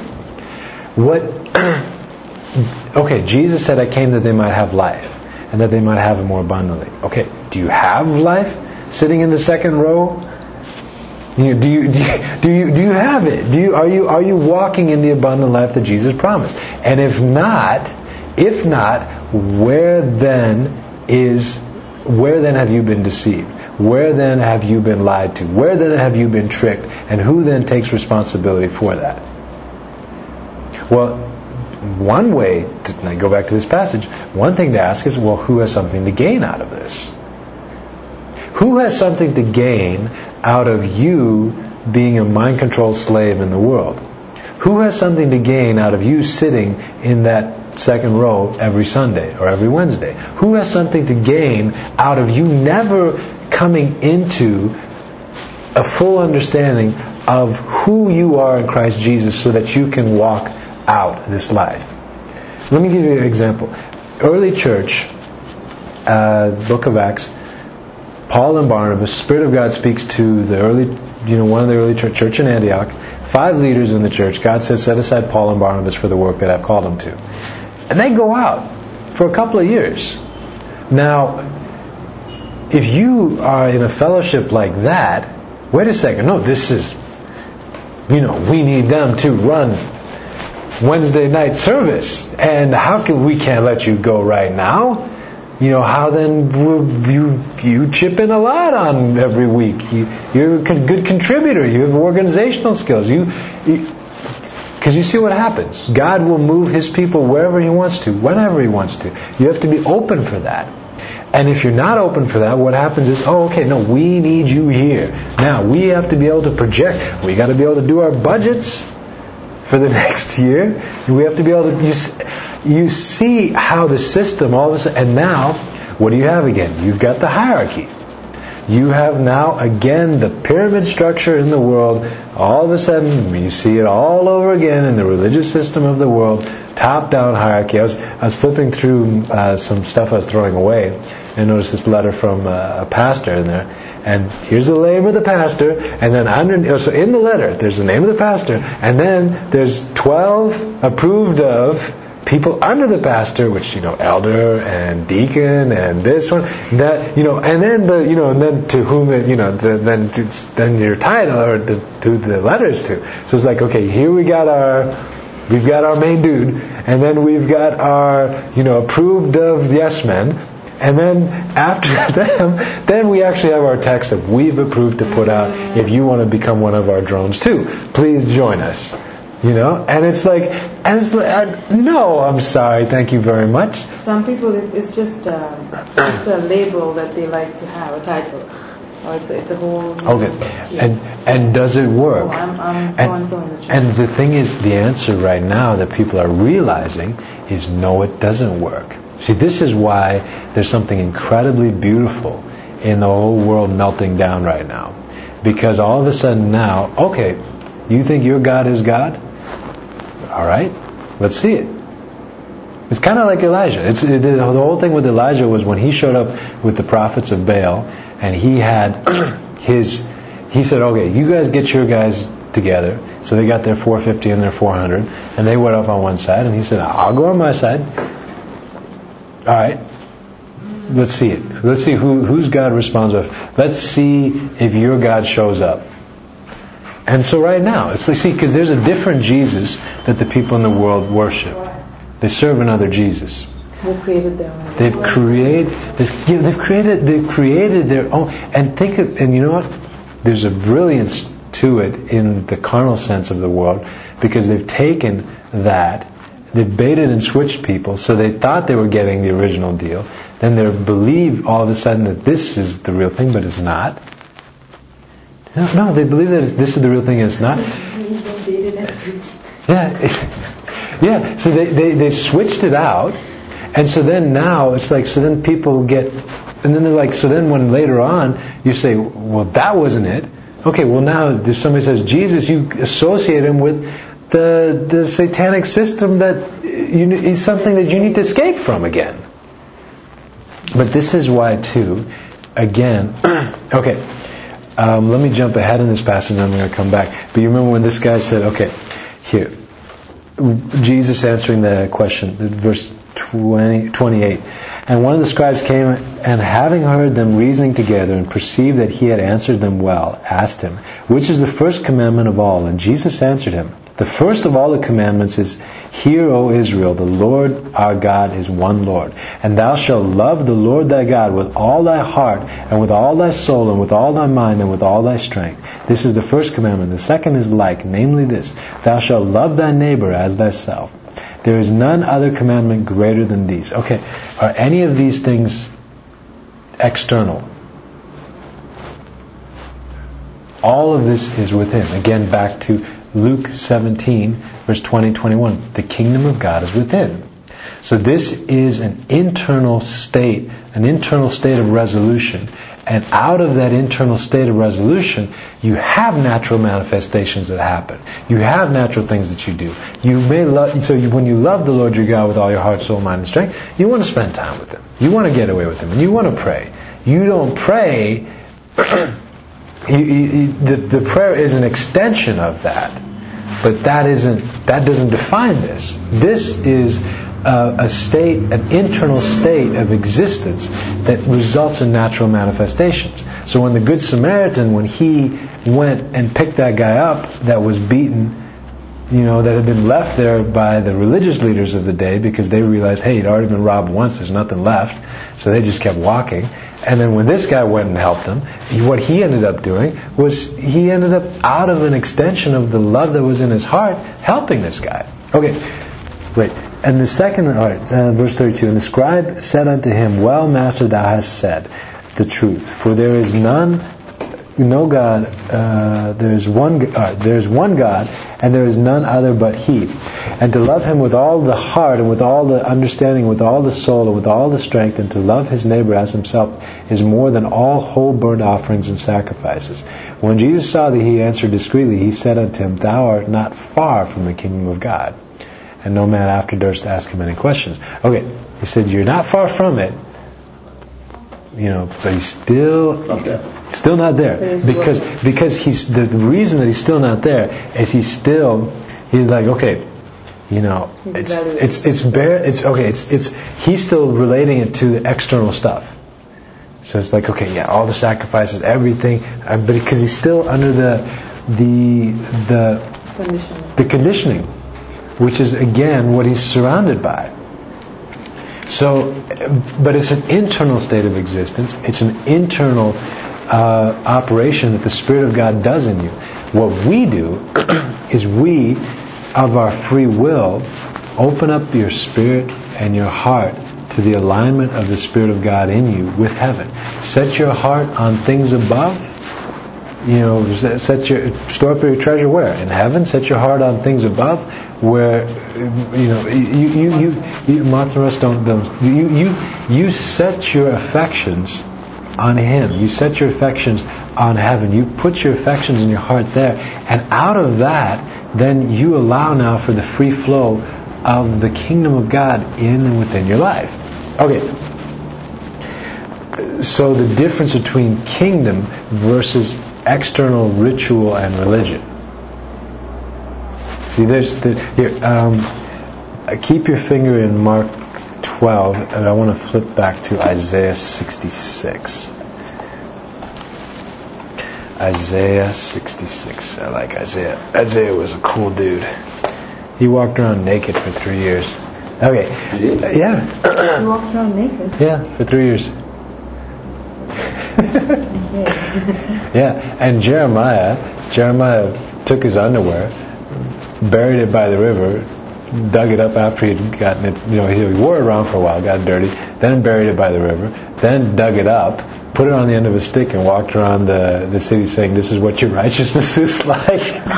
Okay, Jesus said, I came that they might have life, and that they might have it more abundantly. Okay, do you have life sitting in the second row? Do you have it? Are you walking in the abundant life that Jesus promised? And if not, where then have you been deceived? Where then have you been lied to? Where then have you been tricked? And who then takes responsibility for that? Well, one way, I go back to this passage, one thing to ask is, well, who has something to gain out of this? Who has something to gain out of you being a mind-controlled slave in the world? Who has something to gain out of you sitting in that second row every Sunday or every Wednesday? Who has something to gain out of you never coming into a full understanding of who you are in Christ Jesus so that you can walk out this life? Let me give you an example. Early church, Book of Acts, Paul and Barnabas, Spirit of God speaks to the early, one of the early church in Antioch, 5 leaders in the church. God says, set aside Paul and Barnabas for the work that I've called them to. And they go out for a couple of years. Now, if you are in a fellowship like that, wait a second, no, this is, we need them to run Wednesday night service. And how can we can't let you go right now? How then you chip in a lot on every week. You're a good contributor. You have organizational skills. Because you see what happens. God will move His people wherever He wants to, whenever He wants to. You have to be open for that. And if you're not open for that, what happens is, we need you here. Now, we have to be able to project. We got to be able to do our budgets for the next year. We have to be able to... You see how the system, all this, and now, what do you have again? You've got the hierarchy. You have now, again, the pyramid structure in the world. All of a sudden, you see it all over again in the religious system of the world. Top-down hierarchy. I was flipping through some stuff I was throwing away, and noticed this letter from a pastor in there. And here's the name of the pastor, and then so in the letter, there's the name of the pastor, and then there's 12 approved of people under the pastor, which, elder and deacon and this one, that, and then and then to whom it, then your title or to the letters to. So it's like, okay, here we've got our main dude, and then we've got our, approved of yes men, and then after them, then we actually have our text that we've approved to put out. If you want to become one of our drones too, please join us. And it's like, no, I'm sorry, thank you very much.
Some people, it's just it's a label that they like to have, a title. Or it's a whole...
Okay, and does it work?
I'm so-and-so in the church.
And the thing is, the answer right now that people are realizing is no, it doesn't work. See, this is why there's something incredibly beautiful in the whole world melting down right now. Because all of a sudden now, okay, you think your God is God? All right, let's see it. It's kind of like Elijah. The whole thing with Elijah was when he showed up with the prophets of Baal, and he had he said, okay, you guys get your guys together. So they got their 450 and their 400, and they went up on one side, and he said, I'll go on my side. All right, let's see it. Let's see whose God responds with. Let's see if your God shows up. And so right now, because there's a different Jesus that the people in the world worship. They serve another Jesus.
They created their own.
They've created their own. And you know what? There's a brilliance to it in the carnal sense of the world, because they've taken that, they've baited and switched people, so they thought they were getting the original deal. Then they believe all of a sudden that this is the real thing, but it's not. No, they believe that this is the real thing and it's not. Yeah. So they switched it out, and so then now it's like, so then people get, and then they're like, so then when later on you say, well, that wasn't it. Okay, well now if somebody says Jesus, you associate him with the satanic system that is something that you need to escape from again. But this is why too, again, okay. Let me jump ahead in this passage and I'm going to come back. But you remember when this guy said, okay, here, Jesus answering the question, verse 28. And one of the scribes came, and having heard them reasoning together and perceived that he had answered them well, asked him, which is the first commandment of all? And Jesus answered him, the first of all the commandments is, Hear, O Israel, the Lord our God is one Lord. And thou shalt love the Lord thy God with all thy heart, and with all thy soul, and with all thy mind, and with all thy strength. This is the first commandment. The second is like, namely this, thou shalt love thy neighbor as thyself. There is none other commandment greater than these. Okay, are any of these things external? All of this is within. Again, back to Luke 17, verse 20-21. The kingdom of God is within. So this is an internal state of resolution. And out of that internal state of resolution, you have natural manifestations that happen. You have natural things that you do. You may love. So when you love the Lord your God with all your heart, soul, mind, and strength, you want to spend time with Him. You want to get away with Him, and you want to pray. You don't pray. The prayer is an extension of that, but that doesn't define this. This is an internal state of existence that results in natural manifestations. So when the Good Samaritan, when he went and picked that guy up that was beaten, that had been left there by the religious leaders of the day because they realized, hey, he'd already been robbed once, there's nothing left, so they just kept walking. And then when this guy went and helped him, what he ended up doing was he ended up out of an extension of the love that was in his heart, helping this guy. Okay, wait. And the second, verse 32, and the scribe said unto him, Well, Master, thou hast said the truth, for there is one God, and there is none other but He. And to love Him with all the heart, and with all the understanding, with all the soul, and with all the strength, and to love his neighbor as himself, is more than all whole burnt offerings and sacrifices. When Jesus saw that he answered discreetly, he said unto him, Thou art not far from the kingdom of God. And no man after durst ask him any questions. Okay, he said, you're not far from it, but he's still not there. Because he's the reason that he's still not there is he's like, okay, he's still relating it to the external stuff. So it's like, okay, yeah, all the sacrifices, everything, but because he's still under the conditioning, which is again what he's surrounded by. So, but it's an internal state of existence. It's an internal operation that the Spirit of God does in you. What we do is we, of our free will, open up your spirit and your heart to the alignment of the Spirit of God in you with heaven. Set your heart on things above. Store up your treasure where? In heaven. Set your heart on things above, where moth and rust don't. You set your affections on Him. You set your affections on heaven. You put your affections in your heart there, and out of that, then you allow now for the free flow of the kingdom of God in and within your life. Okay. So the difference between kingdom versus external ritual and religion. See, keep your finger in Mark 12, and I want to flip back to Isaiah 66. Isaiah 66. I like Isaiah. Isaiah was a cool dude. He walked around naked for 3 years. Okay. Yeah.
He walked around naked?
Yeah, for 3 years. Yeah, and Jeremiah took his underwear, buried it by the river, dug it up after he'd gotten it, he wore it around for a while, got dirty, then buried it by the river, then dug it up, put it on the end of a stick and walked around the city saying, this is what your righteousness is like.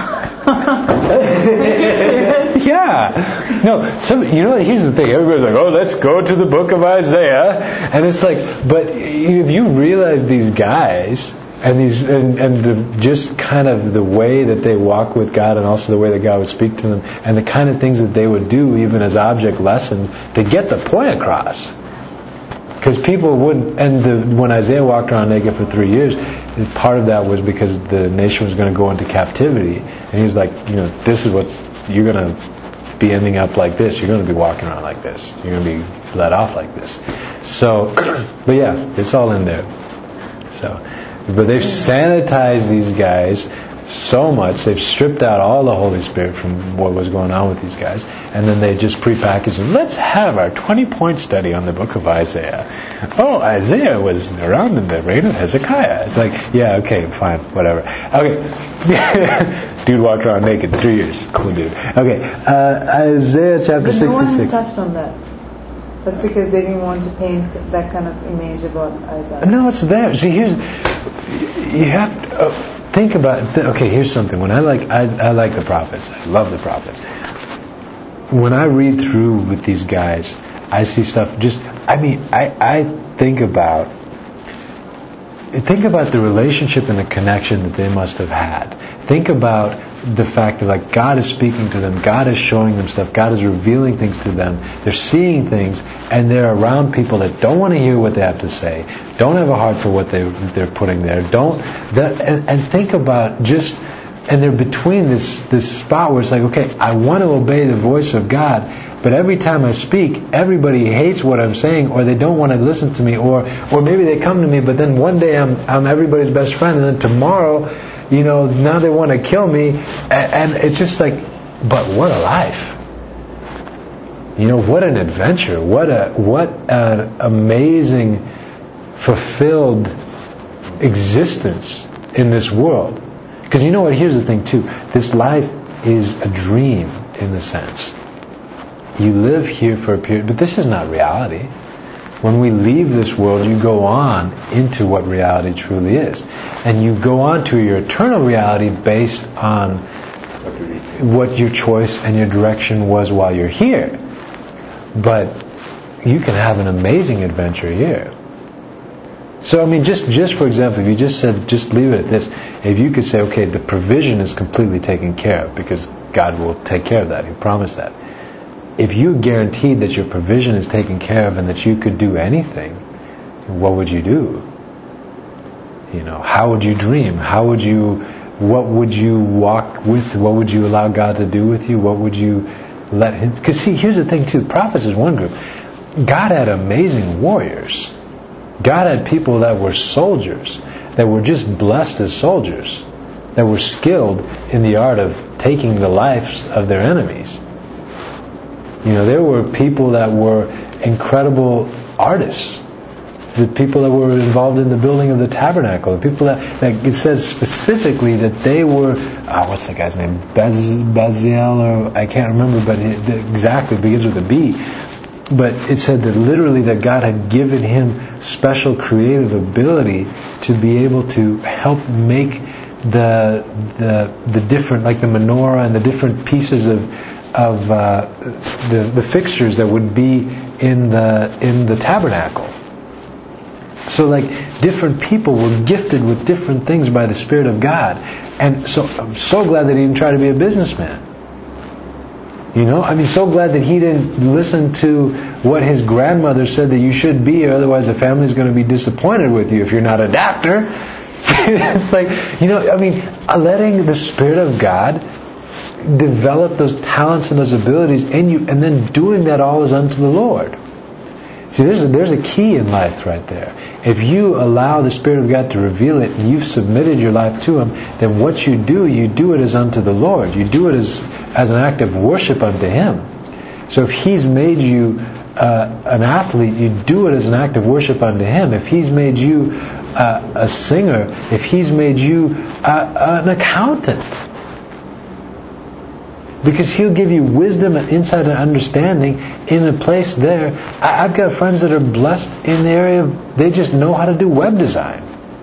Yeah. No, here's the thing. Everybody's like, oh, let's go to the book of Isaiah. And it's like, but if you realize these guys, and just kind of the way that they walk with God, and also the way that God would speak to them, and the kind of things that they would do even as object lessons to get the point across. Because people wouldn't, when Isaiah walked around naked for 3 years, part of that was because the nation was going to go into captivity, and he was like, this is what you're going to be ending up like this. You're going to be walking around like this. You're going to be let off like this. So, but yeah, it's all in there. So, but they've sanitized these guys so much. They've stripped out all the Holy Spirit from what was going on with these guys, and then they just prepackaged them. Let's have our 20-point study on the book of Isaiah. Oh, Isaiah was around in the reign of Hezekiah. It's like, yeah, okay, fine, whatever. Okay. Dude walked around naked 3 years. Cool dude. Okay. Isaiah chapter 66.
No one touched on that. That's because they didn't want to paint that kind of image about Isaiah.
No, it's there. See, think about, okay, here's something. When I like the prophets. I love the prophets. When I read through with these guys, I see stuff I think about the relationship and the connection that they must have had. Think about the fact that like God is speaking to them, God is showing them stuff, God is revealing things to them, they're seeing things, and they're around people that don't want to hear what they have to say, don't have a heart for what they're putting there, and think about and they're between this spot where it's like, okay, I want to obey the voice of God, but every time I speak, everybody hates what I'm saying, or they don't want to listen to me, or maybe they come to me, but then one day I'm everybody's best friend, and then tomorrow, now they want to kill me, and it's just like, but what a life! What an adventure! What an amazing, fulfilled existence in this world. Because you know what? Here's the thing too. This life is a dream in the sense. You live here for a period, but this is not reality. When we leave this world, you go on into what reality truly is. And you go on to your eternal reality based on what your choice and your direction was while you're here. But you can have an amazing adventure here. So, just for example, if you just said, just leave it at this, if you could say, okay, the provision is completely taken care of, because God will take care of that, He promised that. If you guaranteed that your provision is taken care of and that you could do anything, what would you do? How would you dream? What would you walk with? What would you allow God to do with you? What would you let Him? Because see, here's the thing too, prophets is one group. God had amazing warriors. God had people that were soldiers, that were just blessed as soldiers, that were skilled in the art of taking the lives of their enemies. There were people that were incredible artists. The people that were involved in the building of the tabernacle. The people that it says specifically that they were, what's the guy's name? Bezalel, or I can't remember, but exactly, it begins with a B. But it said that literally that God had given him special creative ability to be able to help make the different, like the menorah and the different pieces of the fixtures that would be in the tabernacle. So like different people were gifted with different things by the Spirit of God. And so I'm so glad that he didn't try to be a businessman. So glad that he didn't listen to what his grandmother said that you should be, or otherwise the family's going to be disappointed with you if you're not a doctor. It's like, letting the Spirit of God develop those talents and those abilities in you, and then doing that all as unto the Lord. See, there's a key in life right there. If you allow the Spirit of God to reveal it, and you've submitted your life to Him, then what you do it as unto the Lord. You do it as an act of worship unto Him. So if He's made you an athlete, you do it as an act of worship unto Him. If He's made you a singer, if He's made you an accountant, because He'll give you wisdom and insight and understanding in a place there. I've got friends that are blessed in the area of, they just know how to do web design.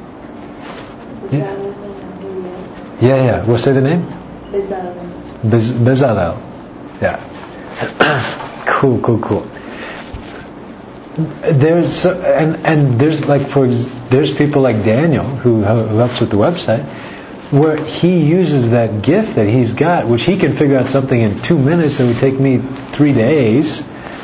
Yeah. What's the name? Bezalel. Yeah. Cool. There's there's people like Daniel who helps with the website, where he uses that gift that he's got, which he can figure out something in 2 minutes that would take me 3 days,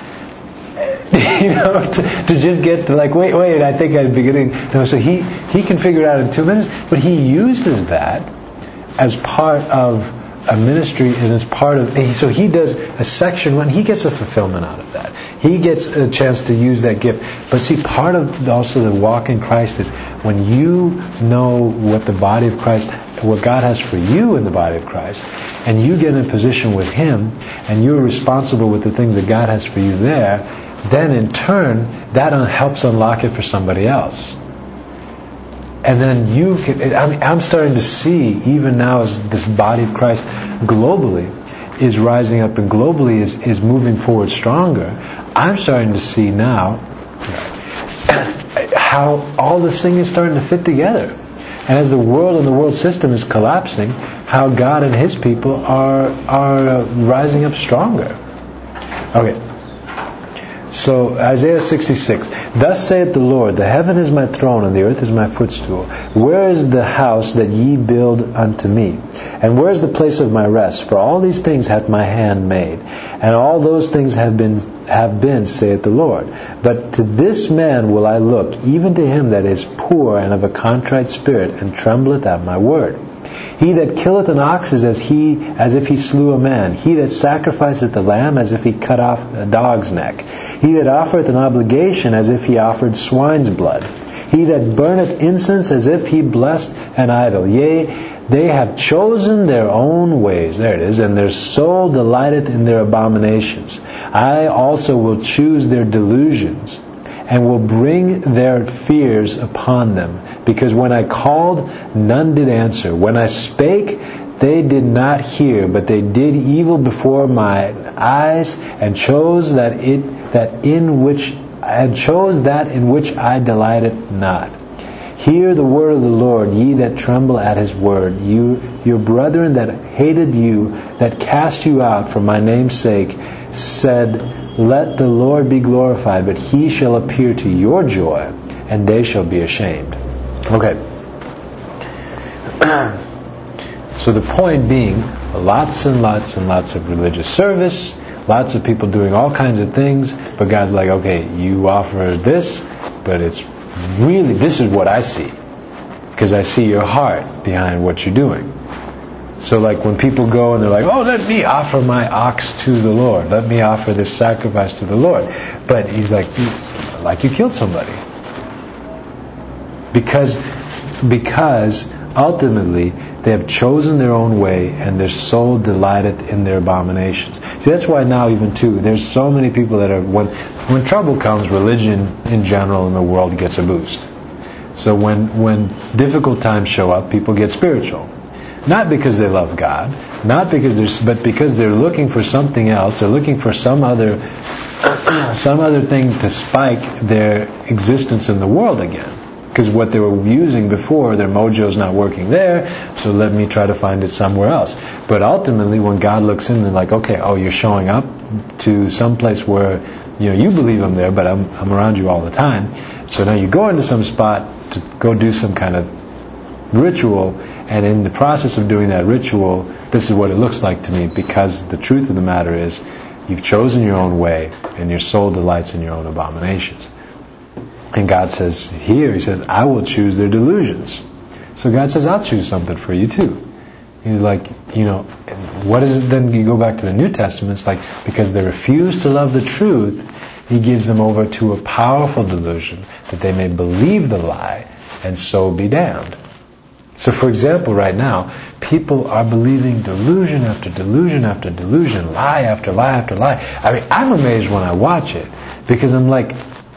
to just get to like, wait, I think I'm beginning. No, so he can figure it out in 2 minutes, but he uses that as part of a ministry and as part of, so he does a section when he gets a fulfillment out of that. He gets a chance to use that gift. But see, part of also the walk in Christ is when you know what the body of Christ, what God has for you in the body of Christ, and you get in a position with Him, and you're responsible with the things that God has for you there, then in turn, that helps unlock it for somebody else. And then you can, I'm starting to see, even now as this body of Christ globally is rising up and globally is moving forward stronger, I'm starting to see now how all this thing is starting to fit together. And as the world and the world system is collapsing, how God and His people are rising up stronger. Okay. So Isaiah 66. Thus saith the Lord, the heaven is my throne, and the earth is my footstool. Where is the house that ye build unto me? And where is the place of my rest? For all these things hath my hand made, and all those things have been, saith the Lord. But to this man will I look, even to him that is poor and of a contrite spirit, and trembleth at my word. He that killeth an ox is as if he slew a man. He that sacrificeth a lamb as if he cut off a dog's neck. He that offereth an obligation as if he offered swine's blood. He that burneth incense as if he blessed an idol. Yea, they have chosen their own ways. There it is. And their soul delighteth in their abominations. I also will choose their delusions, and will bring their fears upon them. Because when I called, none did answer. When I spake, they did not hear, but they did evil before my eyes, and chose that in which I delighted not. Hear the word of the Lord, ye that tremble at His word. Your brethren that hated you, that cast you out for my name's sake, said, let the Lord be glorified, but He shall appear to your joy, and they shall be ashamed. Okay. So the point being, lots and lots and lots of religious service, lots of people doing all kinds of things, but God's like, okay, you offer this, but it's really, this is what I see. Because I see your heart behind what you're doing. So like when people go and they're like, oh, let me offer my ox to the Lord. Let me offer this sacrifice to the Lord. But He's like you killed somebody. Because ultimately they have chosen their own way, and their soul delighteth in their abominations. See, that's why now even too, there's so many people that are, when trouble comes, religion in general in the world gets a boost. So when difficult times show up, people get spiritual. Not because they love God, but because they're looking for something else. They're looking for some other thing to spike their existence in the world again. Because what they were using before, their mojo's not working there, so let me try to find it somewhere else. But ultimately, when God looks in, they're like, okay, you're showing up to some place where you believe I'm there, but I'm around you all the time. So now you go into some spot to go do some kind of ritual, and in the process of doing that ritual, this is what it looks like to me, because the truth of the matter is, you've chosen your own way, and your soul delights in your own abominations. And God says here, He says, I will choose their delusions. So God says, I'll choose something for you too. He's like, what is it then? You go back to the New Testament, it's like, because they refuse to love the truth, He gives them over to a powerful delusion, that they may believe the lie, and so be damned. So for example, right now, people are believing delusion after delusion after delusion, lie after lie after lie. I mean, I'm amazed when I watch it, because I'm like,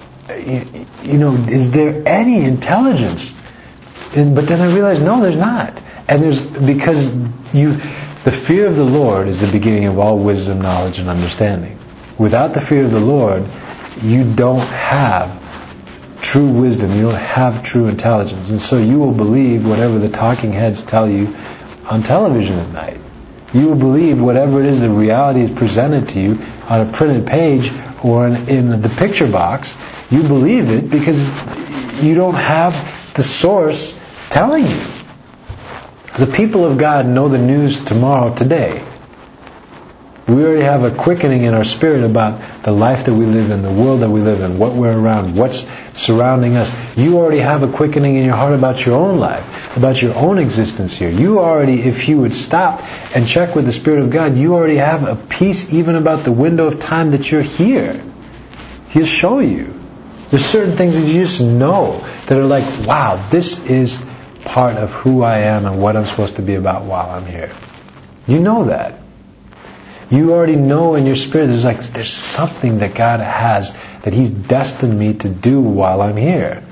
is there any intelligence? But then I realize, no, there's not. And because the fear of the Lord is the beginning of all wisdom, knowledge, and understanding. Without the fear of the Lord, you don't have true wisdom, you don't have true intelligence. And so you will believe whatever the talking heads tell you on television at night. You will believe whatever it is the reality is presented to you on a printed page or in the picture box. You believe it because you don't have the source telling you. The people of God know the news today. We already have a quickening in our spirit about the life that we live in, the world that we live in, what we're around, what's surrounding us. You already have a quickening in your heart about your own life, about your own existence here. You already, if you would stop and check with the Spirit of God, you already have a peace even about the window of time that you're here. He'll show you. There's certain things that you just know that are like, wow, this is part of who I am and what I'm supposed to be about while I'm here. You know that. You already know in your spirit there's something that God has that He's destined me to do while I'm here.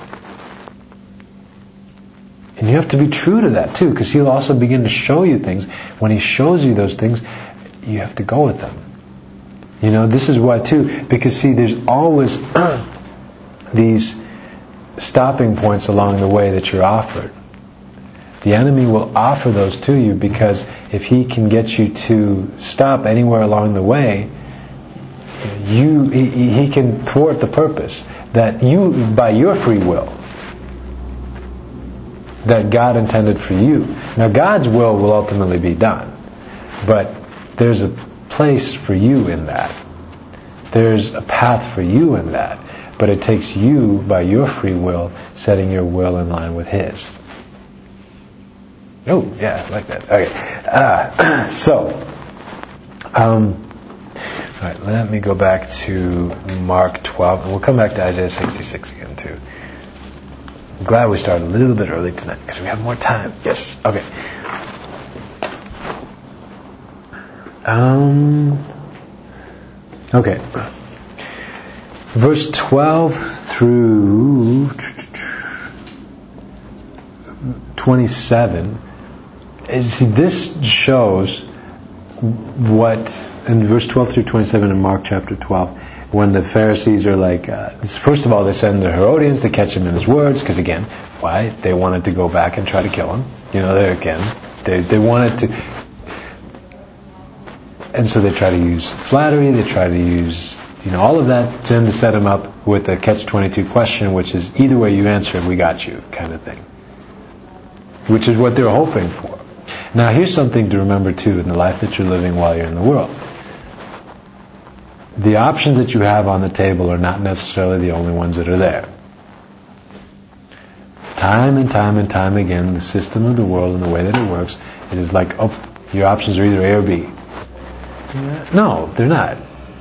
And you have to be true to that too, because He'll also begin to show you things. When He shows you those things, you have to go with them. This is why too, because see, there's always these stopping points along the way that you're offered. The enemy will offer those to you because if he can get you to stop anywhere along the way, he can thwart the purpose that you, by your free will, that God intended for you. Now God's will ultimately be done, but there's a place for you in that. There's a path for you in that, but it takes you, by your free will, setting your will in line with His. Oh, yeah, I like that. Okay. Alright, let me go back to Mark 12, and we'll come back to Isaiah 66 again too. I'm glad we started a little bit early tonight, because we have more time. Yes, okay. Okay. Verse 12 through 27. See, this shows what, in verse 12 through 27 in Mark chapter 12, when the Pharisees are like, first of all, they send the Herodians to catch him in his words, because again, why? They wanted to go back and try to kill him. They wanted to, and so they try to use flattery, they try to use, all of that to set him up with a catch-22 question, which is either way you answer it, we got you, kind of thing. Which is what they're hoping for. Now here's something to remember too in the life that you're living while you're in the world. The options that you have on the table are not necessarily the only ones that are there. Time and time and time again, the system of the world and the way that it works, it is like, your options are either A or B. No, they're not.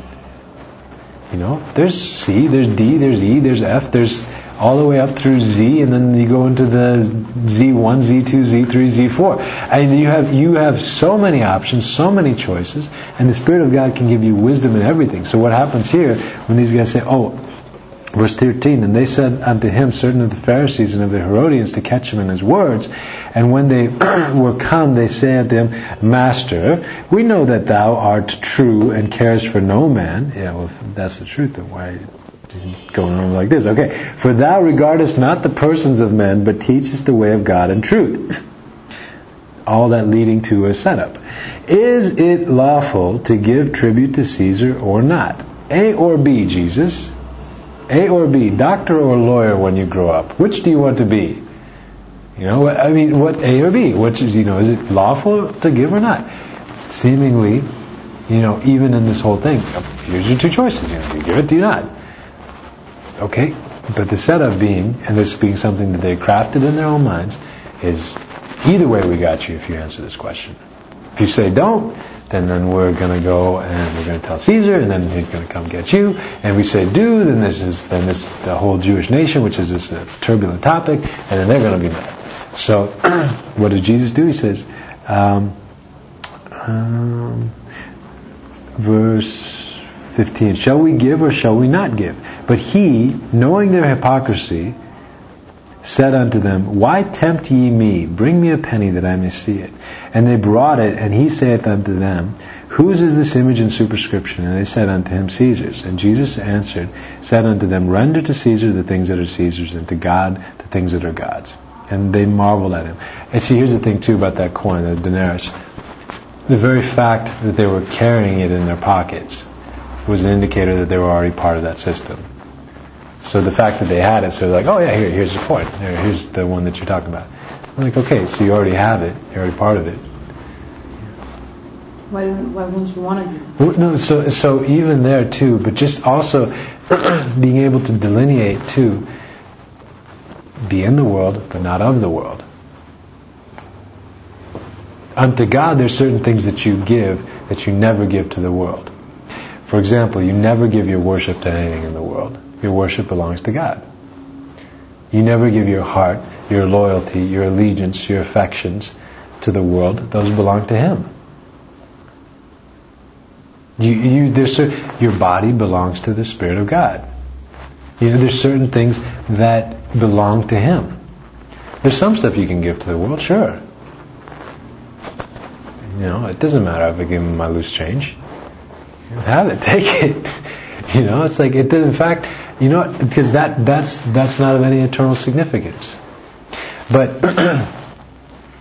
There's C, there's D, there's E, there's F, there's all the way up through Z, and then you go into the Z1, Z2, Z3, Z4. And you have so many options, so many choices, and the Spirit of God can give you wisdom in everything. So what happens here, when these guys say, verse 13, and they said unto him certain of the Pharisees and of the Herodians to catch him in his words, and when they were come, they say unto him, Master, we know that thou art true and carest for no man. Yeah, well, if that's the truth, then why going on like this? Okay. For thou regardest not the persons of men, but teachest the way of God in truth. All that leading to a setup. Is it lawful to give tribute to Caesar or not? A or B, Jesus? A or B, doctor or lawyer when you grow up? Which do you want to be? What A or B? Which is, is it lawful to give or not? Seemingly, even in this whole thing, here's your two choices. Do you give it, do you not? Okay, but the setup being, and this being something that they crafted in their own minds, is either way we got you if you answer this question. If you say don't, then we're going to go and we're going to tell Caesar, and then he's going to come get you. And we say do, then the whole Jewish nation, which is this turbulent topic, and then they're going to be mad. So, what does Jesus do? He says, verse 15, shall we give or shall we not give? But he, knowing their hypocrisy, said unto them, why tempt ye me? Bring me a penny that I may see it. And they brought it, and he saith unto them, whose is this image and superscription? And they said unto him, Caesar's. And Jesus answered, said unto them, render to Caesar the things that are Caesar's, and to God the things that are God's. And they marveled at him. And see, here's the thing too about that coin, the denarius. The very fact that they were carrying it in their pockets was an indicator that they were already part of that system. So the fact that they had it, so they're like, oh yeah, here's the coin. Here's the one that you're talking about. I'm like, okay, so you already have it. You're already part of it.
Why wouldn't you want to do it?
Well, no, so even there too, but just also being able to delineate too, be in the world, but not of the world. Unto God, there's certain things that you give that you never give to the world. For example, you never give your worship to anything in the world. Your worship belongs to God. You never give your heart, your loyalty, your allegiance, your affections to the world. Those belong to Him. Your body belongs to the Spirit of God. There's certain things that belong to Him. There's some stuff you can give to the world, sure. It doesn't matter if I give Him my loose change. Have it, take it. It's like it did. In fact, because that's not of any eternal significance. But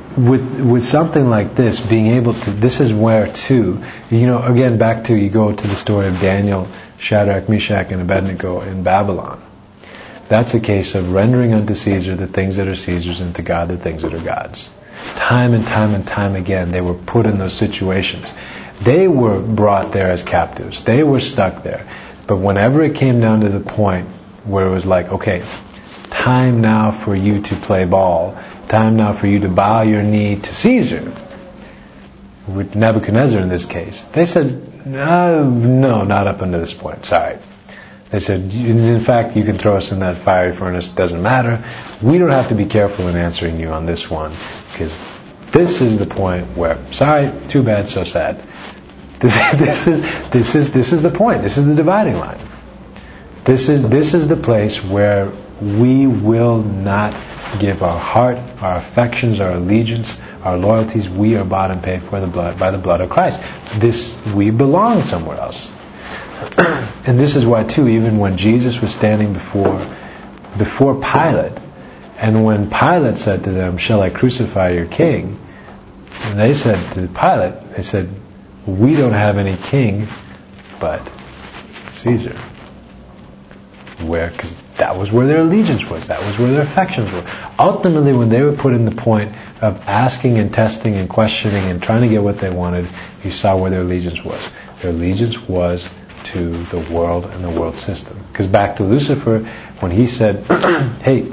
with something like this, being able to, this is where too, again back to, you go to the story of Daniel, Shadrach, Meshach, and Abednego in Babylon. That's a case of rendering unto Caesar the things that are Caesar's, and to God the things that are God's. Time and time and time again, they were put in those situations. They were brought there as captives. They were stuck there. But whenever it came down to the point where it was like, okay, time now for you to play ball, time now for you to bow your knee to Caesar, with Nebuchadnezzar in this case, they said, no, not up until this point, sorry. They said, in fact, you can throw us in that fiery furnace, doesn't matter. We don't have to be careful in answering you on this one, because this is the point where, sorry, too bad, so sad. This is the point. This is the dividing line. This is the place where we will not give our heart, our affections, our allegiance, our loyalties. We are bought and paid for by the blood of Christ. We belong somewhere else. And this is why too, even when Jesus was standing before Pilate, and when Pilate said to them, shall I crucify your king? And they said to Pilate, they said, we don't have any king but Caesar. Because that was where their allegiance was. That was where their affections were. Ultimately, when they were put in the point of asking and testing and questioning and trying to get what they wanted, you saw where their allegiance was. Their allegiance was to the world and the world system. Because back to Lucifer, when he said, hey,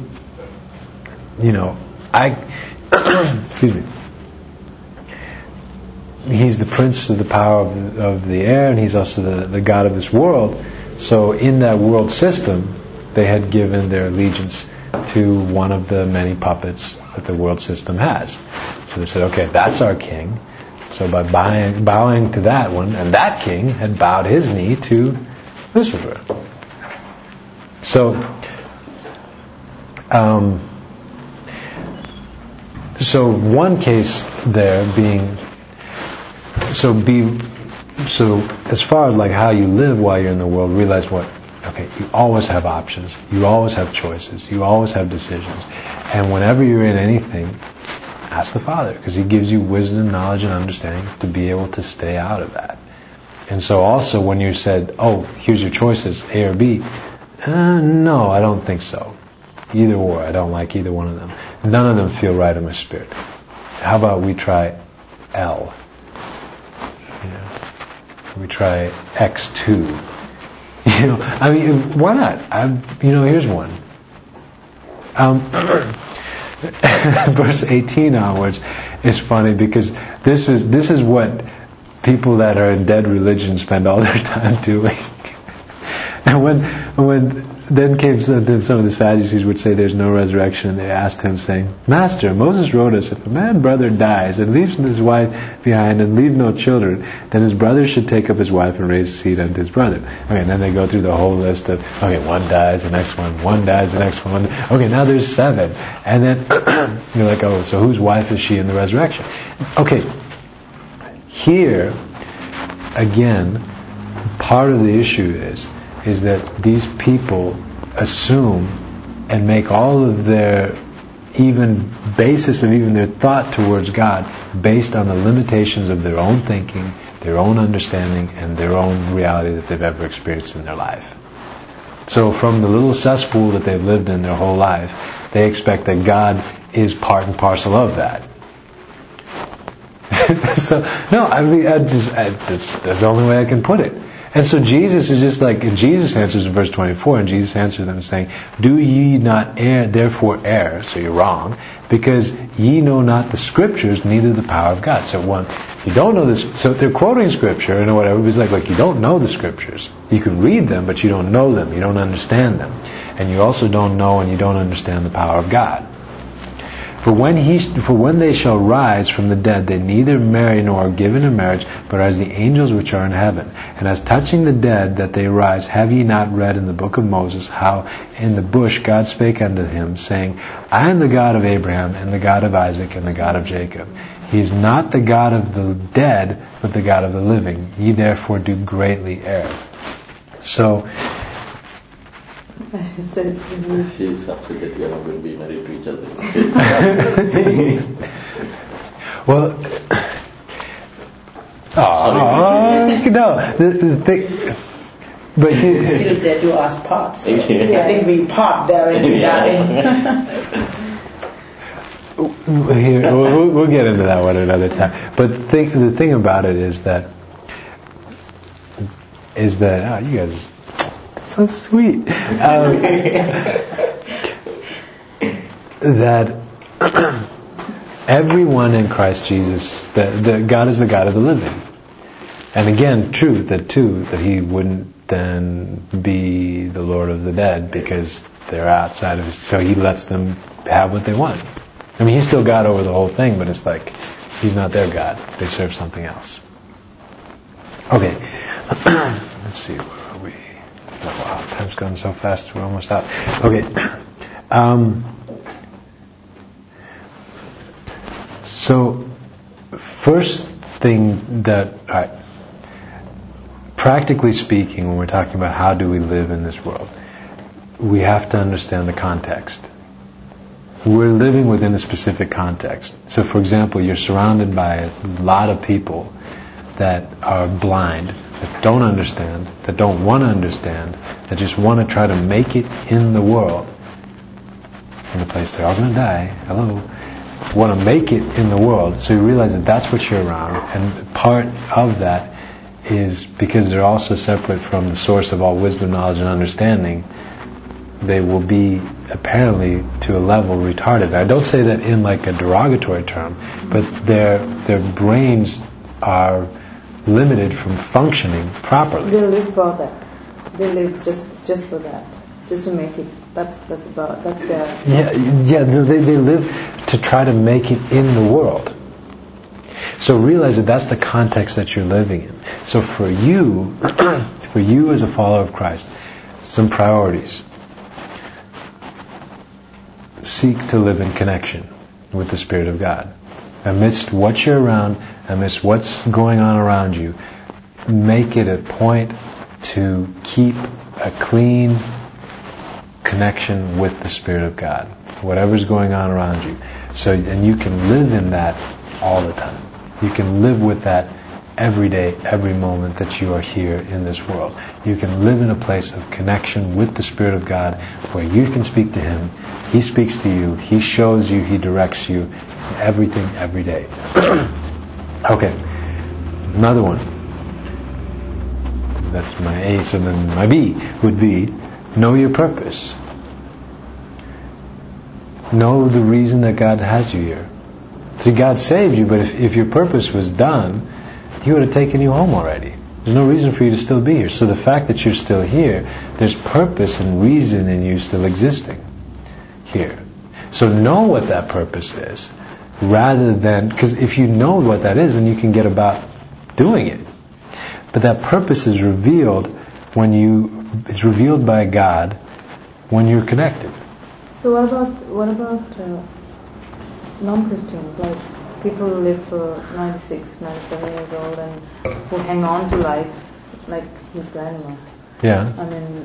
excuse me, he's the prince of the power of the air, and he's also the god of this world. So in that world system, they had given their allegiance to one of the many puppets that the world system has. So they said, okay, that's our king. So by bowing to that one, and that king had bowed his knee to Lucifer. So one case there being, so as far as like how you live while you're in the world, realize what, okay, you always have options, you always have choices, you always have decisions. And whenever you're in anything, ask the Father, because He gives you wisdom, knowledge, and understanding to be able to stay out of that. And so also when you said, oh, here's your choices, A or B, no, I don't think so. Either or, I don't like either one of them. None of them feel right in my spirit. How about we try L? We try X2. Why not? Here's one. Verse 18 onwards is funny, because this is what people that are in dead religion spend all their time doing. And when then came some of the Sadducees would say there's no resurrection, and they asked him, saying, Master, Moses wrote us, if a man brother dies and leaves his wife behind and leave no children, then his brother should take up his wife and raise seed unto his brother. Okay, and then they go through the whole list of, okay, one dies, the next one dies, the next one. Okay, now there's 7. And then you're like, oh, so whose wife is she in the resurrection? Okay, here, again, part of the issue is that these people assume and make all of their even basis of even their thought towards God based on the limitations of their own thinking, their own understanding, and their own reality that they've ever experienced in their life. So from the little cesspool that they've lived in their whole life, they expect that God is part and parcel of that. That's the only way I can put it. And so Jesus is just like, and Jesus answers in verse 24, and Jesus answers them saying, do ye not err, therefore err, so you're wrong, because ye know not the Scriptures, neither the power of God. So you don't know this, so they're quoting Scripture and whatever, it's like you don't know the Scriptures. You can read them, but you don't know them, you don't understand them. And you also don't know and you don't understand the power of God. For when they shall rise from the dead, they neither marry nor are given in marriage, but are as the angels which are in heaven. And as touching the dead that they rise, have ye not read in the book of Moses how in the bush God spake unto him, saying, I am the God of Abraham, and the God of Isaac, and the God of Jacob. He is not the God of the dead, but the God of the living. Ye therefore do greatly err. So,
She's upset that we are not going to be married to each other.
Well, no, the thing, but
Still there to us parts.
Yeah.
I think we part there and
here, we'll get into that one another time. But the thing about it is that oh, you guys are so sweet. That everyone in Christ Jesus, that God is the God of the living. And again, true that He wouldn't then be the Lord of the dead because they're outside of His, so He lets them have what they want. I mean, He's still God over the whole thing, but it's like He's not their God. They serve something else. Okay, let's see, where are we? Oh, wow, time's gone so fast, we're almost out. Okay, so first thing that, alright, practically speaking, when we're talking about how do we live in this world, we have to understand the context. We're living within a specific context. So for example, you're surrounded by a lot of people that are blind, that don't understand, that don't want to understand, that just want to try to make it in the world. In the place they're all going to die. Hello. Want to make it in the world. So you realize that that's what you're around. And part of that is because they're also separate from the source of all wisdom, knowledge, and understanding. They will be apparently to a level retarded. I don't say that in like a derogatory term, but their brains are limited from functioning properly.
They live for that. They live just for that, just to make it. That's their.
They live to try to make it in the world. So realize that that's the context that you're living in. So for you as a follower of Christ, some priorities. Seek to live in connection with the Spirit of God. Amidst what you're around, amidst what's going on around you, make it a point to keep a clean connection with the Spirit of God. Whatever's going on around you. And you can live in that all the time. You can live with that every day, every moment that you are here in this world. You can live in a place of connection with the Spirit of God where you can speak to Him, He speaks to you, He shows you, He directs you, everything, every day. Okay, another one. That's my A, so then my B would be, know your purpose. Know the reason that God has you here. See, God saved you, but if your purpose was done, He would have taken you home already. There's no reason for you to still be here. So the fact that you're still here, there's purpose and reason in you still existing here. So know what that purpose is, rather than, because if you know what that is, then you can get about doing it. But that purpose is revealed it's revealed by God when you're connected.
So what about non-Christians, like people who live for 96, 97 years old and who hang on to life like his grandma?
Yeah.
I mean,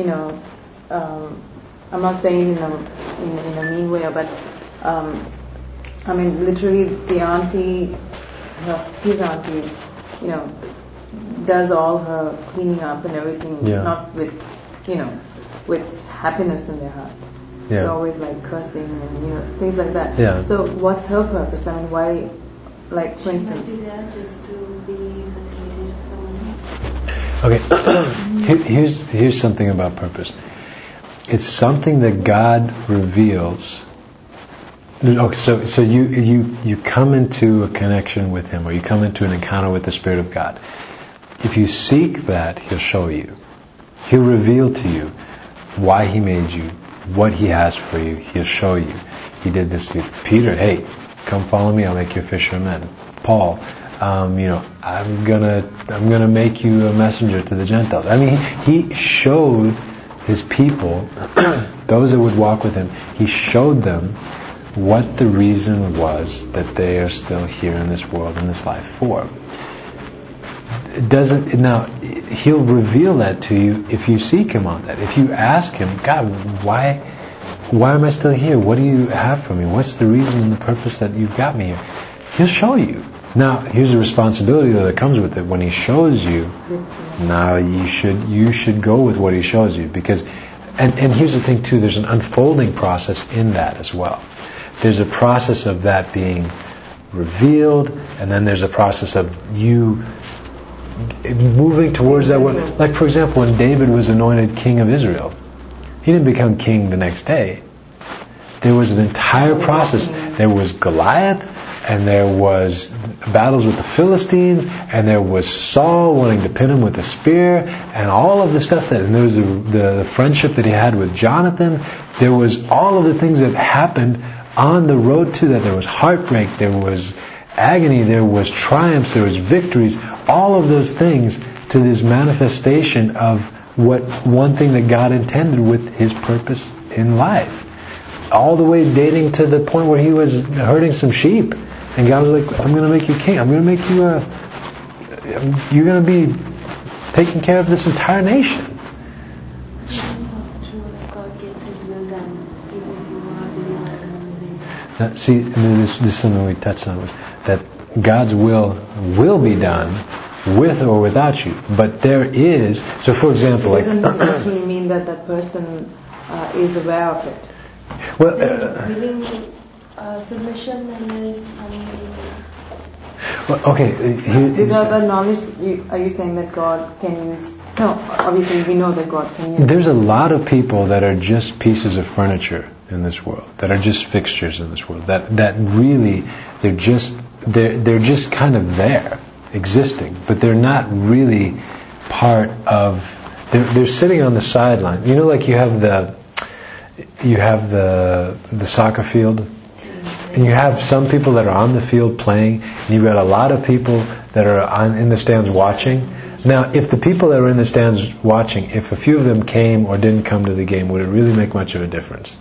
I'm not saying it in a mean way, but I mean, literally the auntie, his auntie, does all her cleaning up and everything, not with, with happiness in their heart.
Yeah.
They're always like cursing and things like that.
Yeah.
So what's her purpose? I mean, why, like for instance?
She's not there just to be facilitated for someone else.
Okay. Here's something about purpose. It's something that God reveals. Okay, so you come into a connection with Him, or you come into an encounter with the Spirit of God. If you seek that, He'll show you. He'll reveal to you why He made you, what He has for you. He'll show you. He did this to Peter. Hey, come follow me. I'll make you a fisher of men. Paul, I'm gonna make you a messenger to the Gentiles. I mean, He showed His people, those that would walk with Him, He showed them what the reason was that they are still here in this world, in this life for. Now, He'll reveal that to you if you seek Him on that. If you ask Him, God, why am I still here? What do you have for me? What's the reason and the purpose that you've got me here? He'll show you. Now, here's the responsibility that comes with it. When He shows you, now you should go with what He shows you, because, and here's the thing too. There's an unfolding process in that as well. There's a process of that being revealed, and then there's a process of you moving towards that one. Like, for example, when David was anointed king of Israel, he didn't become king the next day. There was an entire process. There was Goliath, and there was battles with the Philistines, and there was Saul wanting to pin him with a spear, and all of the stuff and there was the friendship that he had with Jonathan. There was all of the things that happened on the road to that. There was heartbreak, there was agony, there was triumphs, there was victories, all of those things to this manifestation of what one thing that God intended with His purpose in life. All the way dating to the point where He was herding some sheep, and God was like, I'm going to make you king, I'm going to make you you're going to be taking care of this entire nation. Now, see, this is something we touched on, was that God's will be done with or without you. But there is, so for example,
it doesn't necessarily mean that that person is aware of it.
Well,
willing submission and is
well, okay.
Without that knowledge, are you saying that God can use? No, obviously we know that God can use.
There's a lot of people that are just pieces of furniture in this world, that are just fixtures in this world, that really they're just kind of there, existing, but they're not really part of. They're sitting on the sideline. You know, like you have the soccer field, and you have some people that are on the field playing, and you've got a lot of people that are in the stands watching. Now, if the people that were in the stands watching, if a few of them came or didn't come to the game, would it really make much of a difference?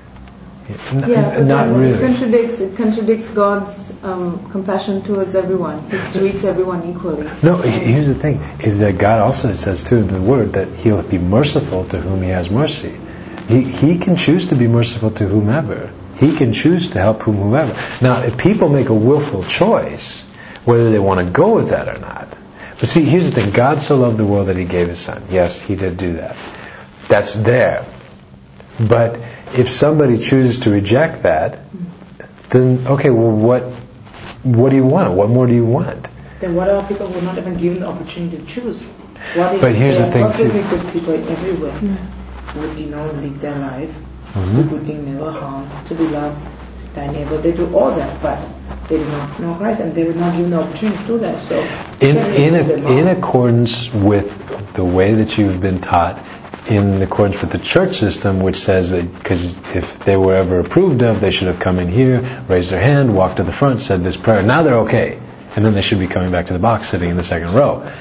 Not really.
It contradicts God's compassion towards everyone. He treats everyone equally.
No, here's the thing, is that God also says too in the Word that He'll be merciful to whom He has mercy. He can choose to be merciful to whomever. He can choose to help whomever. Now, if people make a willful choice, whether they want to go with that or not. But see, here's the thing, God so loved the world that He gave His Son. Yes, He did do that. That's there. But if somebody chooses to reject that, then okay, well, what do you want? What more do you want?
Then what are people who are not even given the opportunity to choose? What if
but here's the thing too.
Good people everywhere would, live their life, do good things, never harm, to be loved, thy neighbor. They do all that, but they do not know Christ, and they would not give the opportunity to do that. So,
in accordance with the way that you've been taught, in accordance with the church system, which says that because if they were ever approved of, they should have come in here, raised their hand, walked to the front, said this prayer. Now they're okay, and then they should be coming back to the box, sitting in the second row.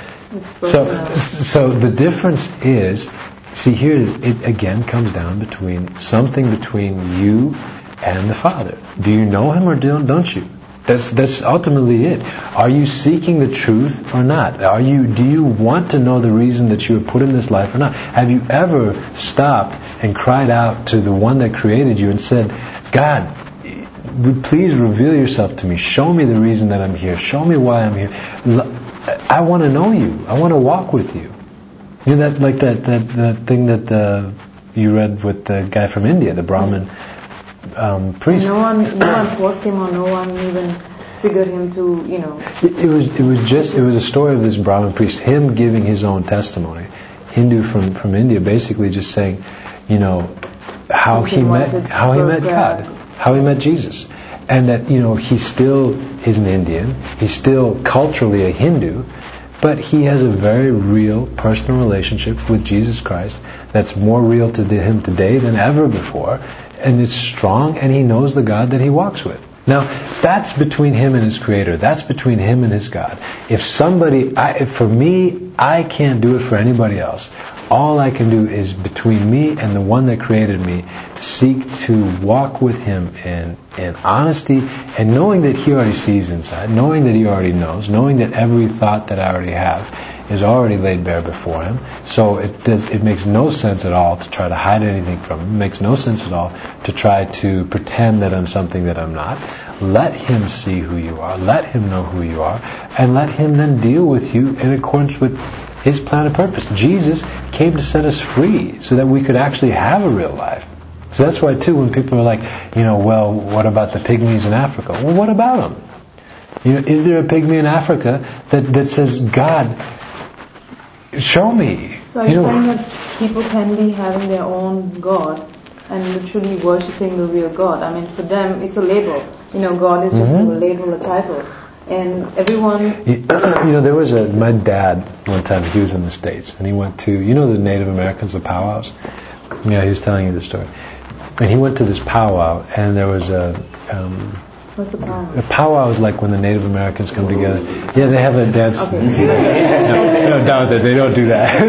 So the difference is, see, here it again comes down between something between you and the Father. Do you know Him or don't you? That's ultimately it. Are you seeking the truth or not? Do you want to know the reason that you were put in this life or not? Have you ever stopped and cried out to the one that created you and said, God, please reveal yourself to me. Show me the reason that I'm here. Show me why I'm here. I want to know you. I want to walk with you. You know that thing that you read with the guy from India, the Brahmin priest.
No one forced him, or no one even triggered him to,
It was a story of this Brahmin priest, him giving his own testimony. Hindu from India, basically just saying, how he met God, how he met Jesus, and that he still is an Indian, he's still culturally a Hindu, but he has a very real personal relationship with Jesus Christ that's more real to him today than ever before, and it's strong, and he knows the God that he walks with. Now, that's between him and his Creator. That's between him and his God. If for me, I can't do it for anybody else. All I can do is between me and the one that created me, seek to walk with Him in honesty, and knowing that He already sees inside, knowing that He already knows, knowing that every thought that I already have is already laid bare before Him. So it makes no sense at all to try to hide anything from Him. It makes no sense at all to try to pretend that I'm something that I'm not. Let Him see who you are. Let Him know who you are. And let Him then deal with you in accordance with His plan and purpose. Jesus came to set us free so that we could actually have a real life. So that's why too, when people are like, well, what about the pygmies in Africa? Well, what about them? Is there a pygmy in Africa that says, God, show me?
So are you saying that people can be having their own God and literally worshipping the real God? I mean, for them, it's a label. God is just a label, a title. And everyone...
there was my dad, one time, he was in the States, and he went to, the Native Americans, the powwows? Yeah, he was telling you the story. And he went to this powwow, and there was
what's a powwow?
A powwow is like when the Native Americans come together. Yeah, they have a dance.
Okay.
No, doubt that they don't do that.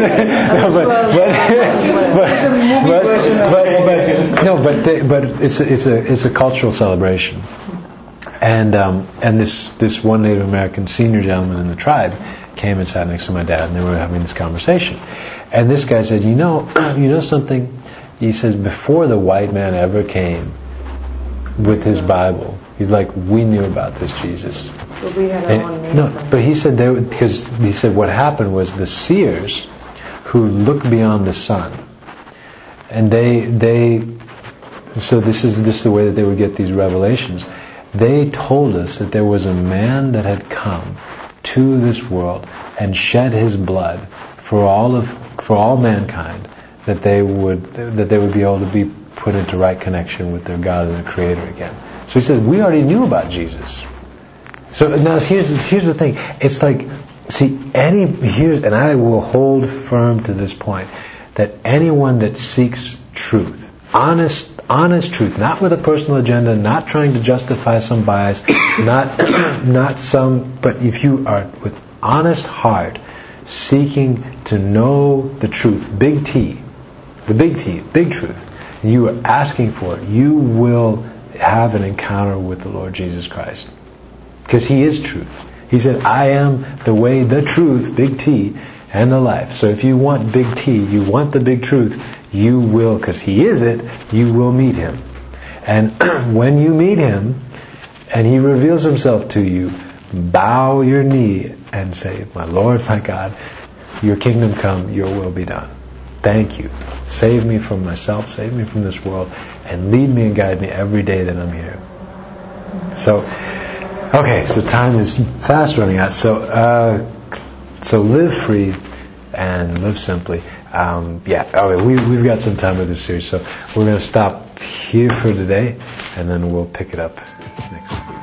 But it's a cultural celebration. And this one Native American senior gentleman in the tribe came and sat next to my dad, and they were having this conversation. And this guy said, you know something? He says, before the white man ever came with his Bible, he's like, we knew about this Jesus.
But we had our own name.
No, but he said because he said what happened was the seers who look beyond the sun, and so this is just the way that they would get these revelations. They told us that there was a man that had come to this world and shed his blood for all mankind, that they would be able to be put into right connection with their God and their Creator again. So he said, we already knew about Jesus. So now here's the thing. It's like, and I will hold firm to this point, that anyone that seeks truth, honest truth, not with a personal agenda, not trying to justify some bias, but if you are with honest heart seeking to know the truth, big T, big truth, and you are asking for it, you will have an encounter with the Lord Jesus Christ. Because He is truth. He said, I am the way, the truth, big T, and the life. So if you want big T, you want the big truth, you will, because He is it, you will meet Him. And when you meet Him, and He reveals Himself to you, bow your knee and say, my Lord, my God, your kingdom come, your will be done. Thank you. Save me from myself, save me from this world, and lead me and guide me every day that I'm here. So time is fast running out. So live free and live simply. We've got some time with this series, so we're going to stop here for today, and then we'll pick it up next week.